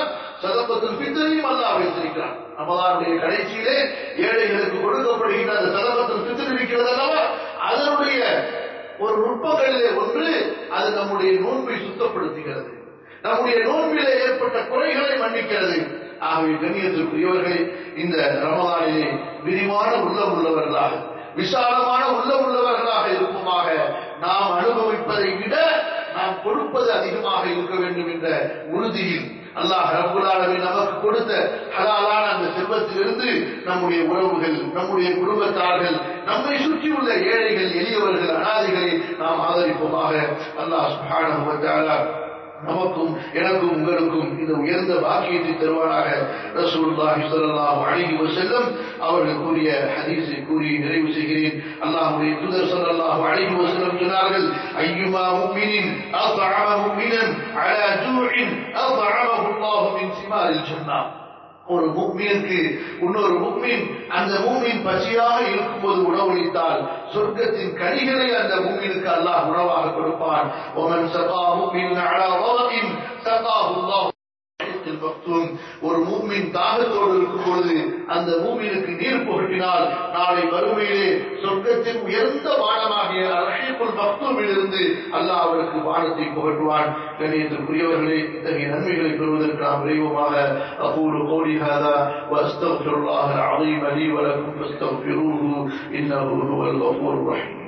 சதகத்துல் ஃபித்ரையும் அல்லாஹ் வைத்திருக்கிறான். ரமலானுடைய கடைசியிலே ஏழைகளுக்கு கொடுக்கப்படுகின்ற அந்த சதகத்துல் ஃபித்ர் இருக்கிறது அல்லவா, அதனுடைய ஒரு நுட்பங்களிலே ஒன்று அது நம்முடைய நோன்பை சுத்தப்படுத்துகிறது, நம்முடைய நோன்பிலே ஏற்பட்ட குறைகளை மன்னிக்கிறது. ஆகவே கண்ணியத்திற்குரியவர்களே, இந்த ரமலானிலே விரிவான உள்ளம் உள்ளவர்களாக விசாலமான உள்ளம் உள்ளவர்களாக இருப்போமாக. நாம் அனுபவிப்பதை விட நாம் கொடுப்பது அதிகமாக இருக்க வேண்டும் என்ற உறுதியில் அல்லாஹ் ரப்பல் ஆலமீன் நமக்கு கொடுத்த ஹலாலான அந்த செல்வத்திலிருந்து நம்முடைய உறவுகள், நம்முடைய குடும்பத்தார்கள், நம்மை சுற்றியுள்ள ஏழைகள், எளியவர்கள், அனாதைகளை நாம் ஆதரிப்போமாக. அல்லாஹ் சுப்ஹானஹு வ தஆலா நமக்கும் எனக்கும் உங்களுக்கும் இந்த உயர்ந்த பாக்கியத்தை தருவாராக. ரசூலுல்லாஹி ஸல்லல்லாஹு அலைஹி வஸல்லம் அவர்கள் கூறிய ஹதீஸை கூறி நிறைவு செய்கிறேன். அல்லாஹ்வுடைய தூதர் ஸல்லல்லாஹு அலைஹி வஸல்லம் சொன்னார்கள், ஐயுமா முஃமினின் அத்அம முஃமினன் அலா ஜூஇன் அத்அமஹு அல்லாஹு மின் சிமாரில் ஜன்னah. ஒரு முஃமினுக்கு இன்னொரு முஃமின் அந்த முஃமின் பசியாக இருக்கும்போது உணவளித்தால் சொர்க்கத்தின் கனிகளை அந்த முஃமினுக்கு அல்லாஹ் உணவாக கொடுப்பான். ومن سقى مؤمن على ضرق سقاه الله. ஒரு மூமின் தாகத்தோடு இருக்கும் பொழுது அந்த மூமினுக்கு நீர் புகட்டினால் நாளை மறுமையிலே சொர்க்கத்தின் உயர்ந்த வானமாகிய ரஹீகுல் மக்தூமில் இருந்து அல்லாஹ் அவருக்கு வானத்தை புகட்டுவான். கண்ணியத்திற்குரியவர்களே, இத்தகைய நன்மைகளை பெறுவதற்கு நாம் விரைவமாக அகூலு கௌலி ஹாதா வ அஸ்தக்ஃபிருல்லாஹல் அஸீம் லீ வ லக்கும் ஃபஸ்தக்ஃபிரூஹு இன்னஹு ஹுவல் கஃபூருர் ரஹீம்.